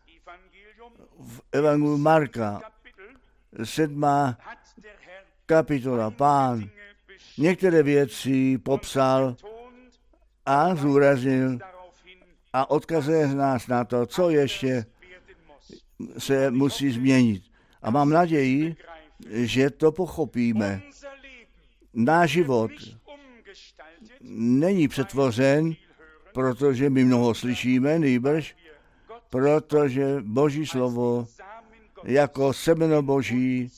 v Evangeliu Marka, sedmá kapitola, Pán některé věci popsal a zúraznil a odkazuje nás na to, co ještě se musí změnit. A mám naději, že to pochopíme. Náš život není přetvořen, protože my mnoho slyšíme, nýbrž, protože Boží slovo jako semeno Boží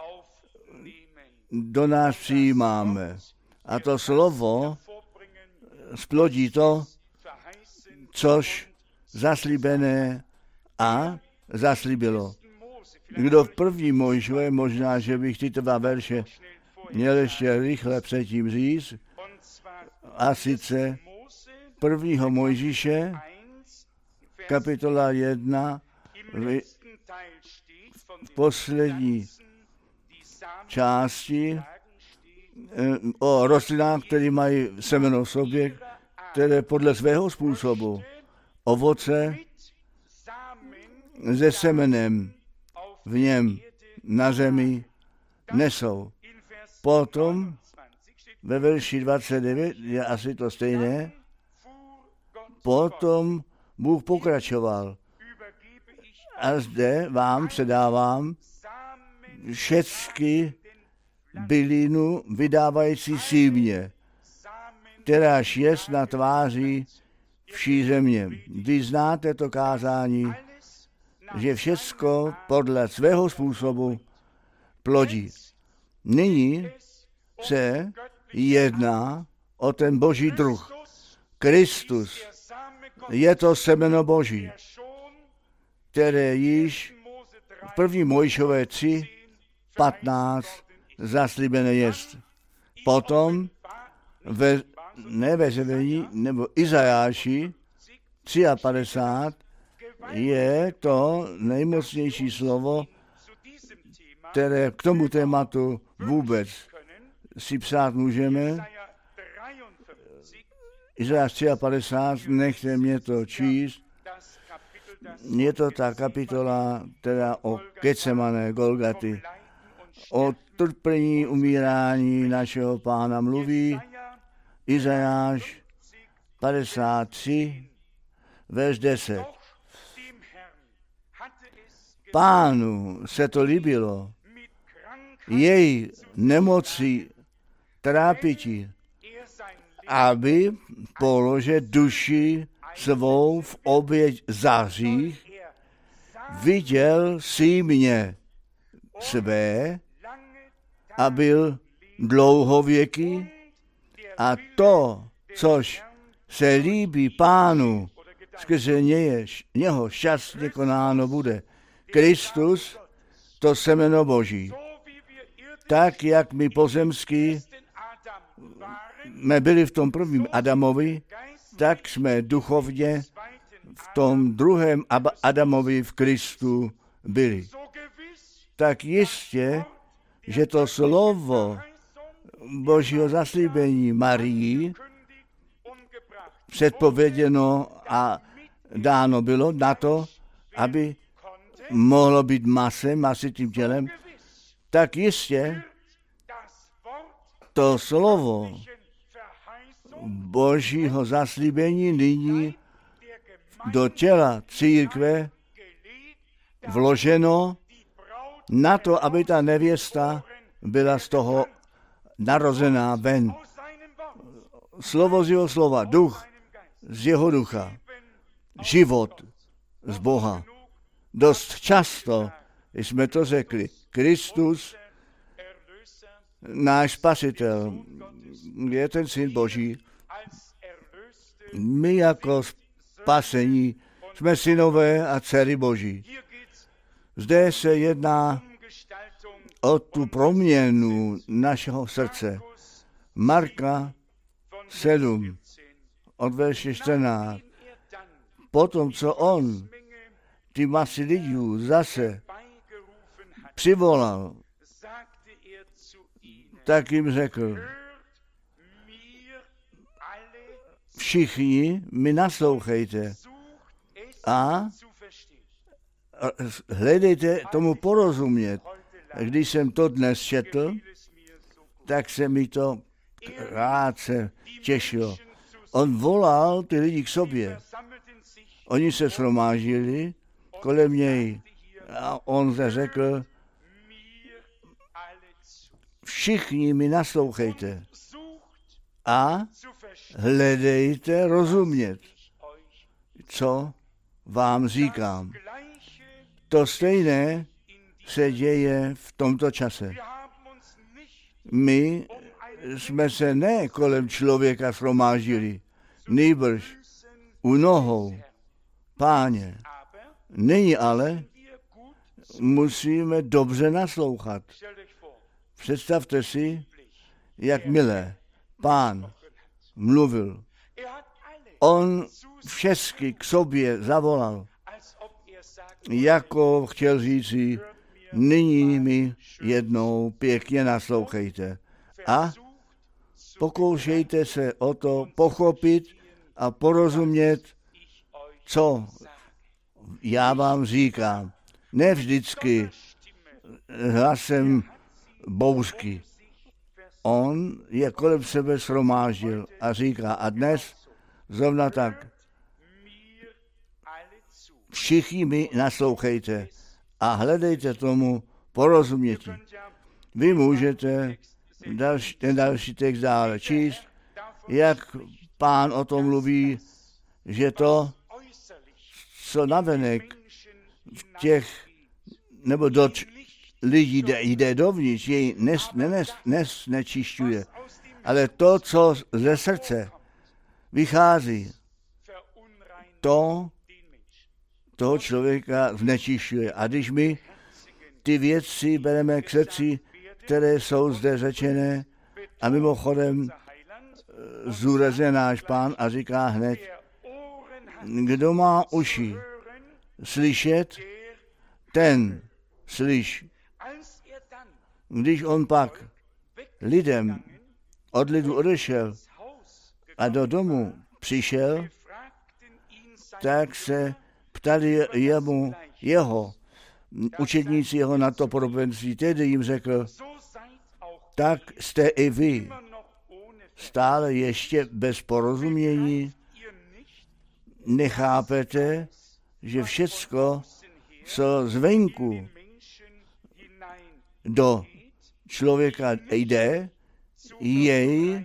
do nás přijímáme. A to slovo splodí to, což zaslíbené a zaslíbilo. Kdo v první Mojžíšové, možná, že bych tyto dva verše měl ještě rychle předtím říct, a sice prvního Mojžíše, kapitola jedna, v poslední části o rostlinách, které mají semeno v sobě, které podle svého způsobu ovoce se semenem v něm na zemi nesou. Potom ve verši dvacet devět je asi to stejné. Potom Bůh pokračoval. A zde vám předávám všecky bylinu vydávající símě, kteráž jest na tváři vší země. Vy znáte to kázání, že všecko podle svého způsobu plodí. Nyní se jedná o ten Boží druh. Kristus je to semeno Boží, které již v první Mojžíšové tři patnáct zaslíbené jest. Potom ve, ne ve Zjevení, nebo Izajáši padesát tři je to nejmocnější slovo, které k tomu tématu vůbec si psát můžeme. Izajáš padesát tři, nechte mě to číst. Je to ta kapitola teda o Getsemane, Golgaty. O trpení, umírání našeho Pána mluví Izajáš padesát tři, verš deset. Pánu se to líbilo, jej nemocí trápiti, aby položil duši svou v oběť za hřích, viděl símě své a byl dlouhověký a to, což se líbí Pánu, skrze něj, něho šťastně konáno bude. Kristus, to semeno Boží. Tak, jak my pozemský jsme byli v tom prvním Adamovi, tak jsme duchovně v tom druhém Adamovi v Kristu byli. Tak jistě, že to slovo Božího zaslíbení Marii předpověděno a dáno bylo na to, aby mohlo být masem, masitým tělem, tak jistě to slovo Božího zaslíbení nyní do těla církve vloženo na to, aby ta nevěsta byla z toho narozená ven. Slovo z jeho slova, duch z jeho ducha, život z Boha. Dost často jsme to řekli. Kristus, náš spasitel, je ten Syn Boží, My jako spasení jsme synové a dcery Boží. Zde se jedná o tu proměnu našeho srdce. Marka sedm, od verše čtrnáct. Potom, co on ty masy lidí zase přivolal, tak jim řekl, všichni mi naslouchejte a hledejte tomu porozumět. Když jsem to dnes četl, tak se mi to krátce těšilo. On volal ty lidi k sobě. Oni se shromáždili kolem něj a on se řekl, všichni mi naslouchejte a hledejte rozumět, co vám říkám. To stejné se děje v tomto čase. My jsme se ne kolem člověka shromáždili, nýbrž u nohou Páně. Nyní ale musíme dobře naslouchat. Představte si, jak milé Pán mluvil. On všechny k sobě zavolal, jako chtěl říci, nyní mi jednou pěkně naslouchejte a pokoušejte se o to pochopit a porozumět, co já vám říkám. Ne vždycky hlasem bouřky. On je kolem sebe shromáždil a říká, a dnes zrovna tak, všichni mi naslouchejte a hledejte tomu porozuměti. Vy můžete další, ten další text dále číst, jak Pán o tom mluví, že to, co navenek v těch, nebo do lidí jde, jde dovnitř, jej nes, nes, nes nečišťuje, ale to, co ze srdce vychází, to toho člověka znečišťuje. A když my ty věci bereme k srdci, které jsou zde řečené, a mimochodem zúrazně náš Pán a říká hned, kdo má uši slyšet, ten slyš. Když on pak lidem od lidu odešel a do domu přišel, tak se ptali jemu jeho, učedníci jeho na to podobenství. Tedy jim řekl, tak jste i vy stále ještě bez porozumění, nechápete, že všecko, co zvenku do člověka jde, jej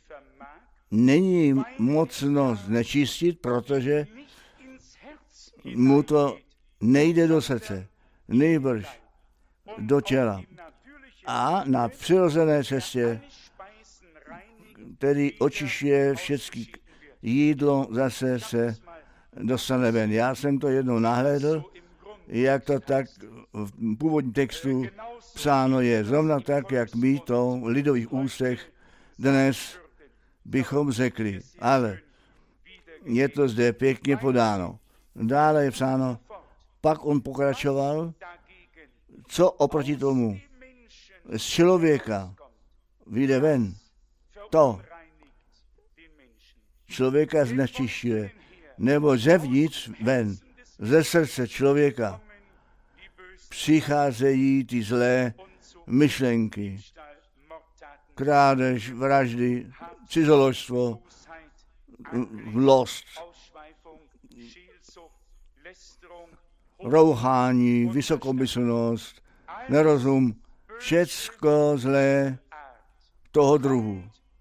není mocno znečistit, protože mu to nejde do srdce, nejbrž do těla. A na přirozené cestě, který očišťuje všechny jídlo, zase se dostane ven. Já jsem to jednou nahlédl, jak to tak v původním textu psáno je. Zrovna tak, jak my to v lidových ústech dnes bychom řekli. Ale je to zde pěkně podáno. Dále je psáno, pak on pokračoval, co oproti tomu z člověka vyjde ven, to člověka znečišťuje, nebo zevnitř ven, ze srdce člověka přicházejí ty zlé myšlenky, krádež, vraždy, cizoložstvo, lost, rouhání, vysokomyslnost, nerozum, všecko zlé toho druhu.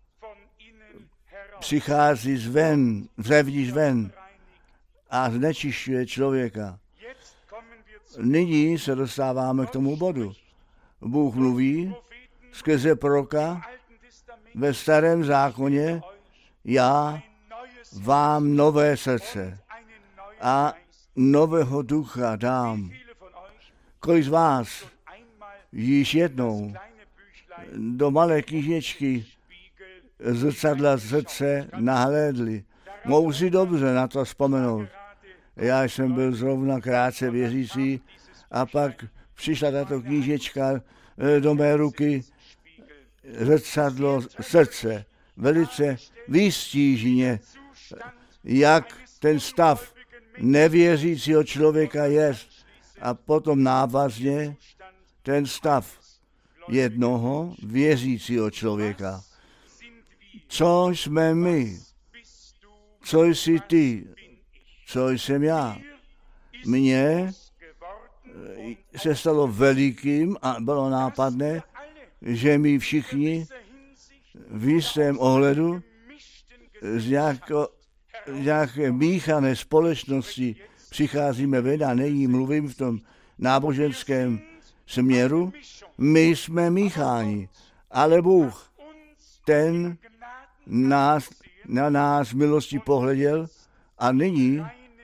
Přichází zven, zevnitř ven a znečišťuje člověka. Nyní se dostáváme k tomu bodu. Bůh mluví skrze proroka ve Starém zákoně, já vám nové srdce a nového ducha dám. Kolik z vás již jednou do malé knižničky zrcadla srdce nahlédli? Mohu si dobře na to vzpomenout. Já jsem byl zrovna krátce věřící a pak přišla tato knížečka do mé ruky, zrcadlo srdce, velice výstižně, jak ten stav nevěřícího člověka je a potom návazně ten stav jednoho věřícího člověka. Co jsme my? Co jsi ty? Co jsem já? Mně se stalo velikým a bylo nápadné, že my všichni v jistém ohledu z nějako, nějaké míchané společnosti přicházíme ven a nyní mluvím v tom náboženském směru. My jsme mícháni, ale Bůh, ten nás, na nás milosti pohleděl a nyní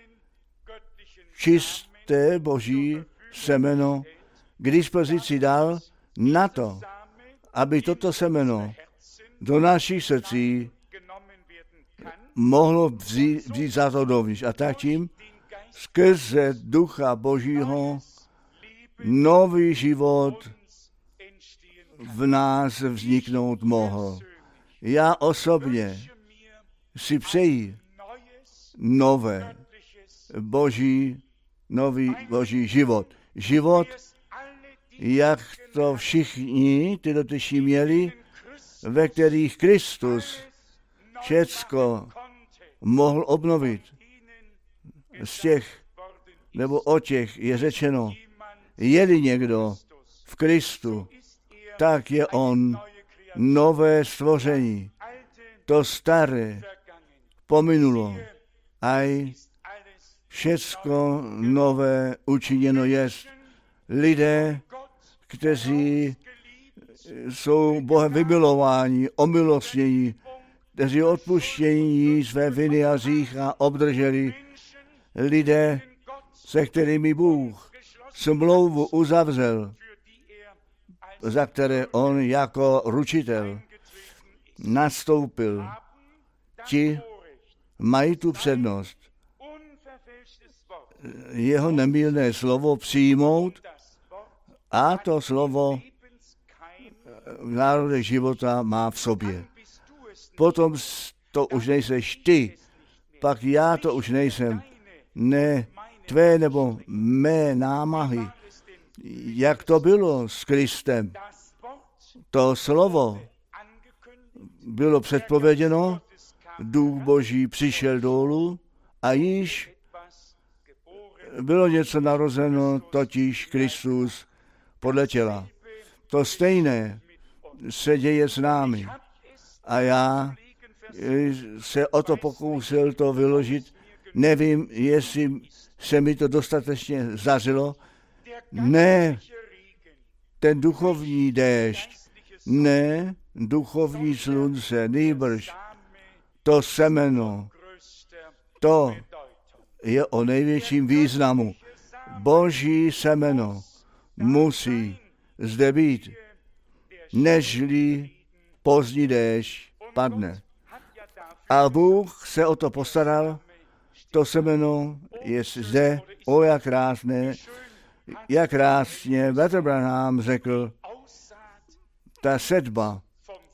čisté boží semeno k dispozici dal na to, aby toto semeno do našich srdcí mohlo vzít, vzít za to dovnitř. A tak tím skrze Ducha Božího nový život v nás vzniknout mohl. Já osobně si přeji nové boží, nový boží život. Život, jak to všichni ty dotyční měli, ve kterých Kristus všecko mohl obnovit. Z těch, nebo o těch je řečeno, je-li někdo v Kristu, tak je on nové stvoření. To staré pominulo, aj všecko nové učiněno jest. Lidé, kteří jsou Bohem vymilováni, omilostnění, kteří odpuštění své viny a hřícha obdrželi. Lidé, se kterými Bůh smlouvu uzavřel, za které on jako ručitel nastoupil. Ti mají tu přednost jeho nemylné slovo přijmout a to slovo v národech života má v sobě. Potom to už nejseš ty, pak já to už nejsem. Ne tvé nebo mé námahy. Jak to bylo s Kristem? To slovo bylo předpověděno, Duch Boží přišel dolů a již bylo něco narozeno, totiž Kristus podle těla. To stejné se děje s námi. A já se o to pokousil to vyložit. Nevím, jestli se mi to dostatečně zařilo. Ne ten duchovní déšť, ne duchovní slunce, nýbrž to semeno, to je o největším významu. Boží semeno musí zde být, nežli pozdní déšť padne. A Bůh se o to postaral, to semeno je zde, o jak krásné, jak krásně Bratr Branham řekl, ta sedba,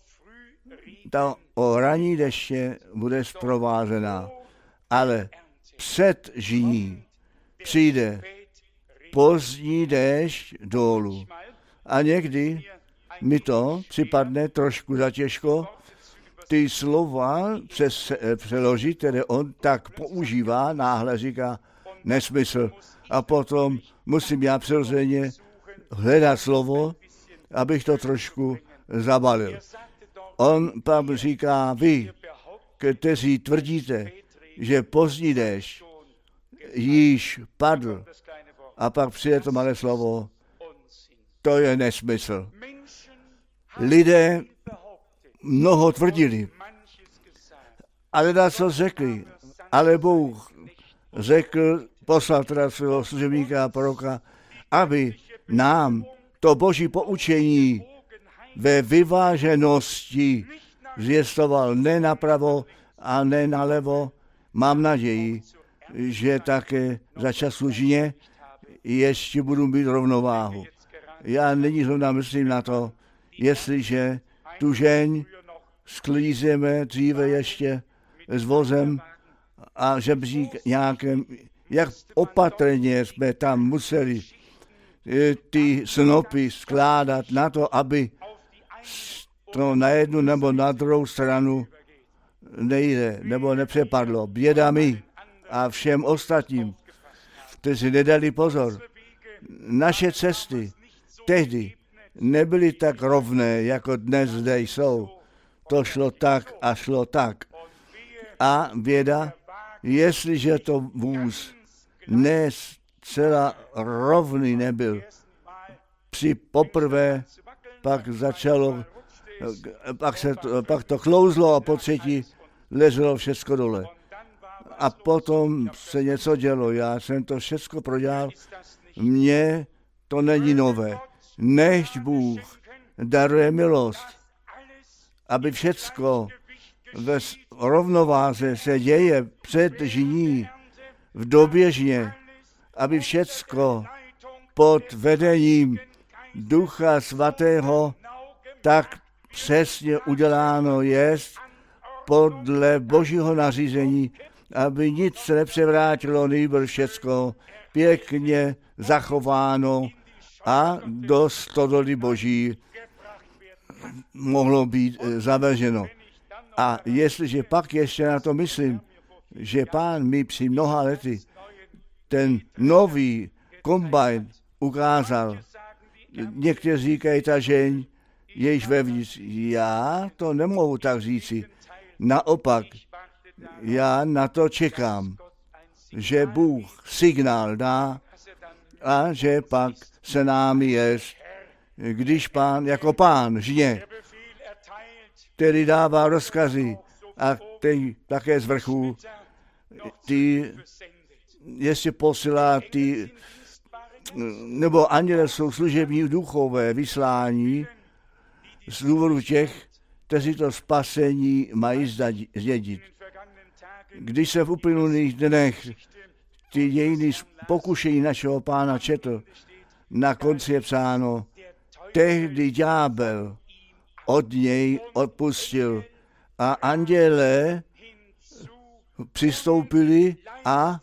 ta o raní deště bude zprovázená, ale před žní přijde pozdní déšť dolů. A někdy mi to připadne trošku zatěžko, ty slova přes, přeložit, které on tak používá, náhle říká nesmysl. A potom musím já přirozeně hledat slovo, abych to trošku zabalil. On tam říká, vy, kteří tvrdíte, že pozdní déšť již padl, a pak přijde to malé slovo, to je nesmysl. Lidé mnoho tvrdili ale dá co řekli. Ale Bůh řekl, poslal teda svého služebníka a proroka, aby nám to boží poučení ve vyváženosti zvěstoval ne napravo a ne nalevo. Mám naději, že také za času žně ještě budu mít rovnováhu. Já nyní zrovna myslím na to, jestliže tu žeň sklízeme dříve ještě s vozem a žebřík nějakém, jak opatrně jsme tam museli ty snopy skládat na to, aby to na jednu nebo na druhou stranu nejde, nebo nepřepadlo. Běda mi a všem ostatním, kteří nedali pozor. Naše cesty tehdy nebyly tak rovné, jako dnes zde jsou. To šlo tak a šlo tak. A běda, jestliže to vůz ne celá rovný nebyl. Při poprvé pak začalo, pak, se to, pak to klouzlo a po třetí leželo všechno dole. A potom se něco dělo. Já jsem to všechno prodělal. Mně to není nové. Nechť Bůh daruje milost, aby všecko ve rovnováze se děje před žní, v době žně, aby všecko pod vedením Ducha Svatého tak přesně uděláno jest podle Božího nařízení, aby nic se nepřevrátilo, nýbrž všecko pěkně zachováno a do stodoly Boží mohlo být zaveženo. A jestliže pak ještě na to myslím, že Pán mi při mnoha lety ten nový kombajn ukázal, někteří říkají, ta žeň je již vevnitř. Já to nemohu tak říci. Naopak, já na to čekám, že Bůh signál dá a že pak se námi jest, když Pán, jako Pán žně, který dává rozkazy a který také z vrchu, ty ještě posílá ty, nebo anděle jsou služební duchové vyslání z důvodu těch, kteří to spasení mají zdědit. Když se v uplynulých dnech ty dějiny pokušení našeho Pána četl, na konci je psáno, tehdy ďábel od něj odpustil a anděle přistoupili a,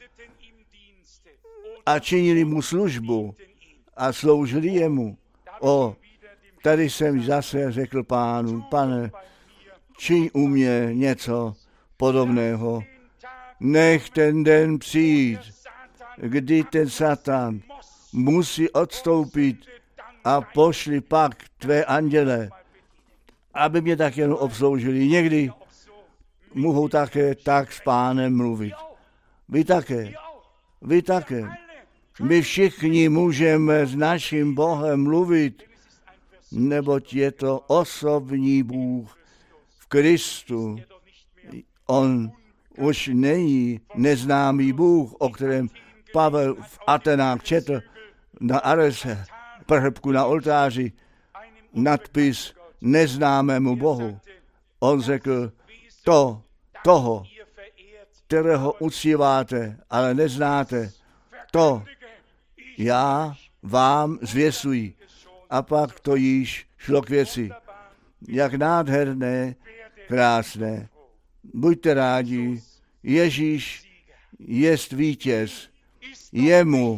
a činili mu službu a sloužili jemu. O, tady jsem zase řekl Pánu, Pane, čiň u mě něco podobného. Nech ten den přijít, kdy ten Satan musí odstoupit a pošli pak tvé anděle, aby mě tak jen obsloužili. Někdy mohou také tak s Pánem mluvit. Vy také. Vy také. My všichni můžeme s naším Bohem mluvit, neboť je to osobní Bůh v Kristu. On už není neznámý Bůh, o kterém Pavel v Atenách četl na Arese, prhbku na oltáři, nadpis neznámému Bohu. On řekl, to, toho, kterého uctíváte, ale neznáte, to já vám zvěstuji. A pak to již šlo k věci. Jak nádherné, krásné. Buďte rádi, Ježíš jest vítěz. Jemu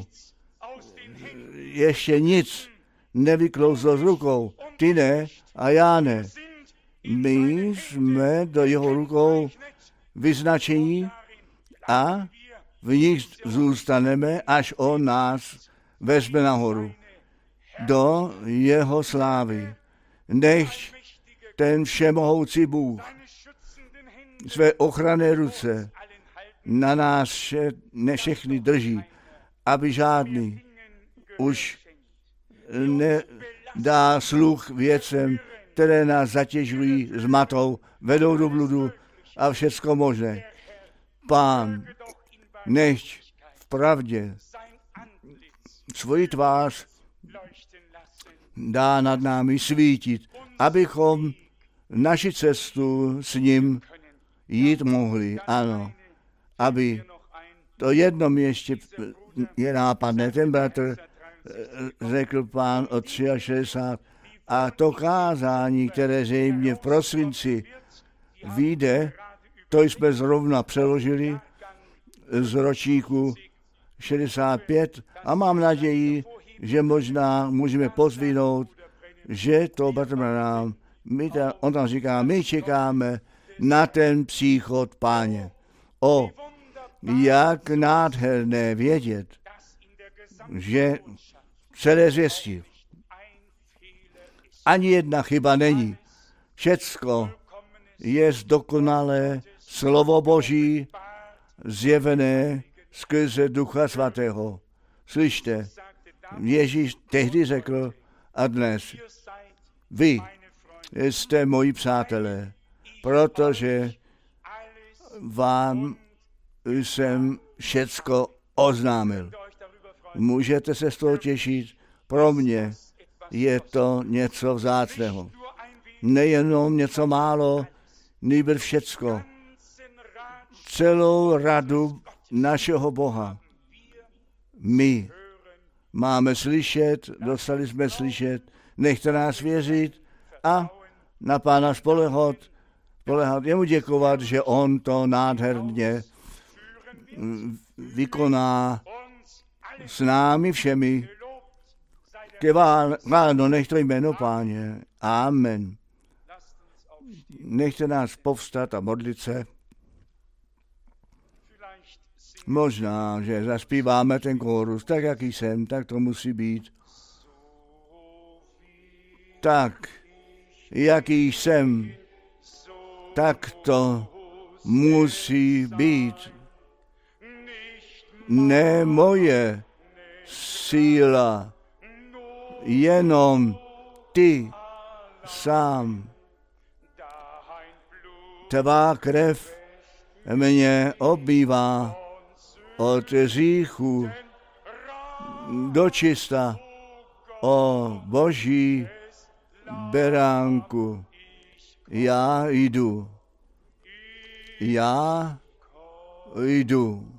ještě nic nevyklouzlo z rukou. Ty ne a já ne. My jsme do jeho rukou vyznačení a v nich zůstaneme, až on nás vezme nahoru do jeho slávy. Nechť ten všemohoucí Bůh své ochranné ruce na nás vše, ne všechny drží, aby žádný už nedá sluch věcem, které nás zatěžují, zmatou, vedou do bludu a všecko možné. Pán, nechť v pravdě svoji tvář dá nad námi svítit, abychom naši cestu s ním jít mohli. Ano, aby to jedno mě ještě je nápadné. Ten bratr řekl Pán o šedesát tři a to kázání, které zřejmě v prosinci vyjde, to jsme zrovna přeložili z ročníku šedesát pět a mám naději, že možná můžeme pozvinout, že to bratr Branham, my ta, on tam říká, my čekáme na ten příchod Páně. O, jak nádherné vědět, že celé zvěstí ani jedna chyba není. Všecko je dokonalé slovo Boží zjevené skrze Ducha Svatého. Slyšte, Ježíš tehdy řekl a dnes, vy jste moji přátelé, protože vám jsem všecko oznámil. Můžete se z toho těšit? Pro mě je to něco vzácného. Nejenom něco málo, nýbrž všecko. Celou radu našeho Boha. My máme slyšet, dostali jsme slyšet, nechte nás věřit a na Pána spolehat, spolehat, jemu děkovat, že on to nádherně vykoná s námi všemi. Chváláno, nech to jméno Páně. Amen. Nechte nás povstat a modlit se. Možná, že zaspíváme ten kórus, tak jaký jsem, tak to musí být. Tak, jaký jsem, tak to musí být. Ne moje síla, jenom ty sám. Tvá krev mě obývá od hříchu do čista, o Boží beránku. Já jdu, já jdu.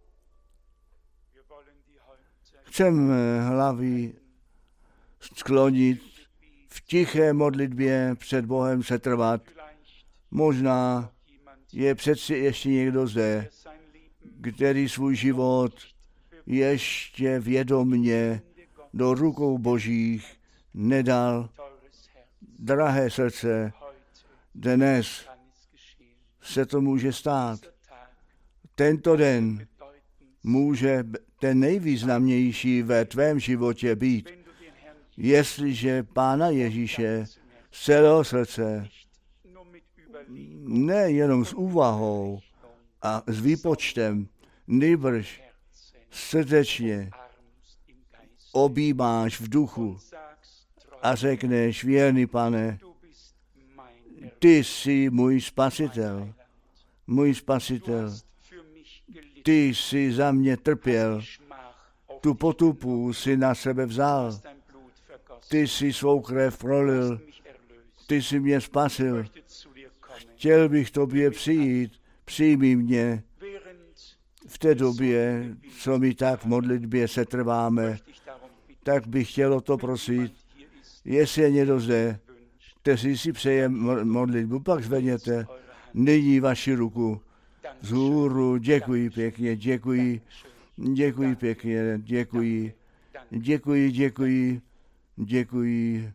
Chceme hlavy sklonit v tiché modlitbě před Bohem setrvat. Možná je přeci ještě někdo zde, který svůj život ještě vědomně do rukou Božích nedal. Drahé srdce, dnes se to může stát. Tento den může ten nejvýznamnější ve tvém životě být, jestliže Pána Ježíše z celého srdce, ne jenom s úvahou a s výpočtem, nýbrž srdečně objímáš v duchu a řekneš, věrný Pane, ty jsi můj spasitel, můj spasitel, ty jsi za mě trpěl, tu potupu si na sebe vzal, ty jsi svou krev prolil, ty jsi mě spasil, chtěl bych tobě přijít, přijmi mě. V té době, co my tak v modlitbě se trváme, tak bych chtěl o to prosit, jestli je někdo zde, kteří si přeje modlitbu, pak zvedněte nyní vaši ruku vzhůru. Děkuji pěkně, děkuji, děkuji pěkně, děkuji, děkuji, děkuji, děkuji.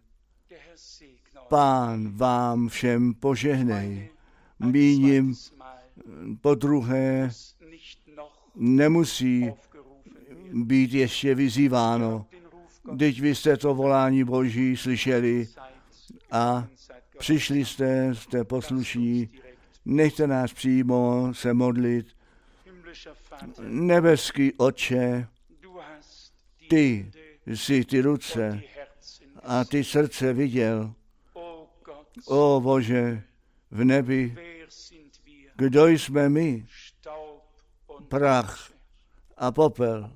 Pán vám všem požehnej. Míním po druhé nemusí být ještě vyzýváno. Vždyť vy jste to volání Boží slyšeli a přišli jste, jste poslušní. Nechte nás přímo se modlit. Nebeský Otče, ty jsi ty ruce a ty srdce viděl. O Bože, v nebi, Kdo jsme my? Prach a popel.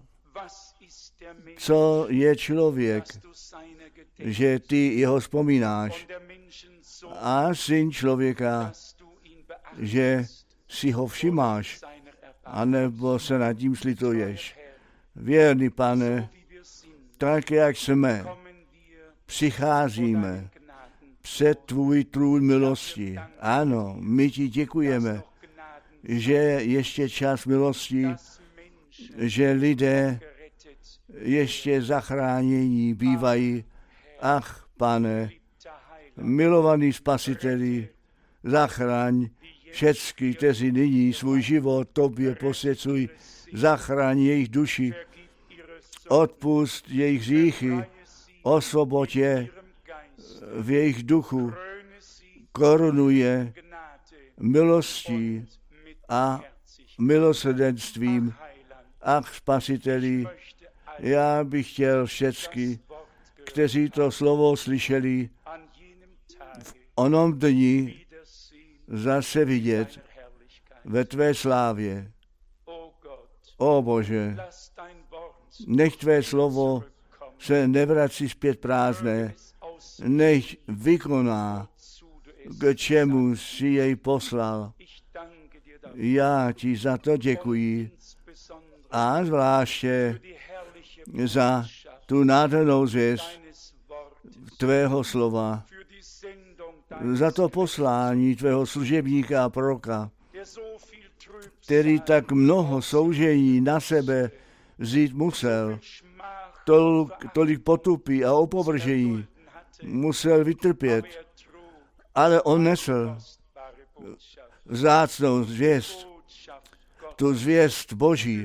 Co je člověk, že ty jeho vzpomínáš, a syn člověka, že si ho všimáš, anebo se nad tím slituješ. Věrný Pane, tak jak jsme, přicházíme před tvůj trůn milosti. Ano, my ti děkujeme, že ještě čas milosti, že lidé ještě zachránění bývají. Ach, Pane, milovaný Spasiteli, zachraň všecky, kteří nyní svůj život tobě posvěcují, zachraň jejich duši, odpust jejich hříchy, osvoboď je v jejich duchu, korunuje milostí a milosrdenstvím. Ach, Spasiteli, já bych chtěl všecky, kteří to slovo slyšeli, v onom dni zase vidět ve tvé slávě. O Bože, nech tvé slovo se nevrací zpět prázdné, nech vykoná, k čemu si jej poslal. Já ti za to děkuji a zvláště za tu nádhernou zvěst tvého slova, za to poslání tvého služebníka a proroka, který tak mnoho soužení na sebe vzít musel, tol, tolik potupí a opovržení musel vytrpět, ale on nesl vzácnou zvěst, tu zvěst Boží,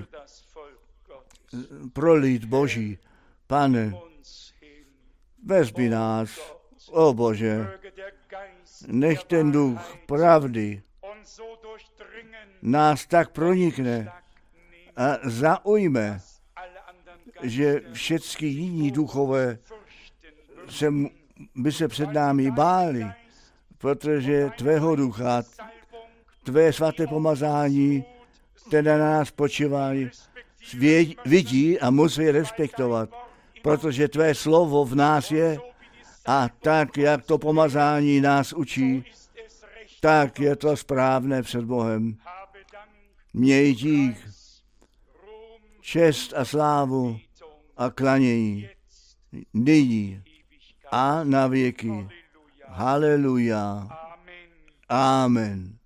pro lid Boží. Pane, vezmi nás, o Bože, nech ten duch pravdy nás tak pronikne a zaujme, že všechny jiní duchové se, by se před námi báli, protože tvého ducha, tvé svaté pomazání, které na nás počívají, vidí a musí respektovat, protože tvé slovo v nás je a tak, jak to pomazání nás učí, tak je to správné před Bohem. Měj dík, čest a slávu a klanění nyní a na věky. Haleluja. Amen.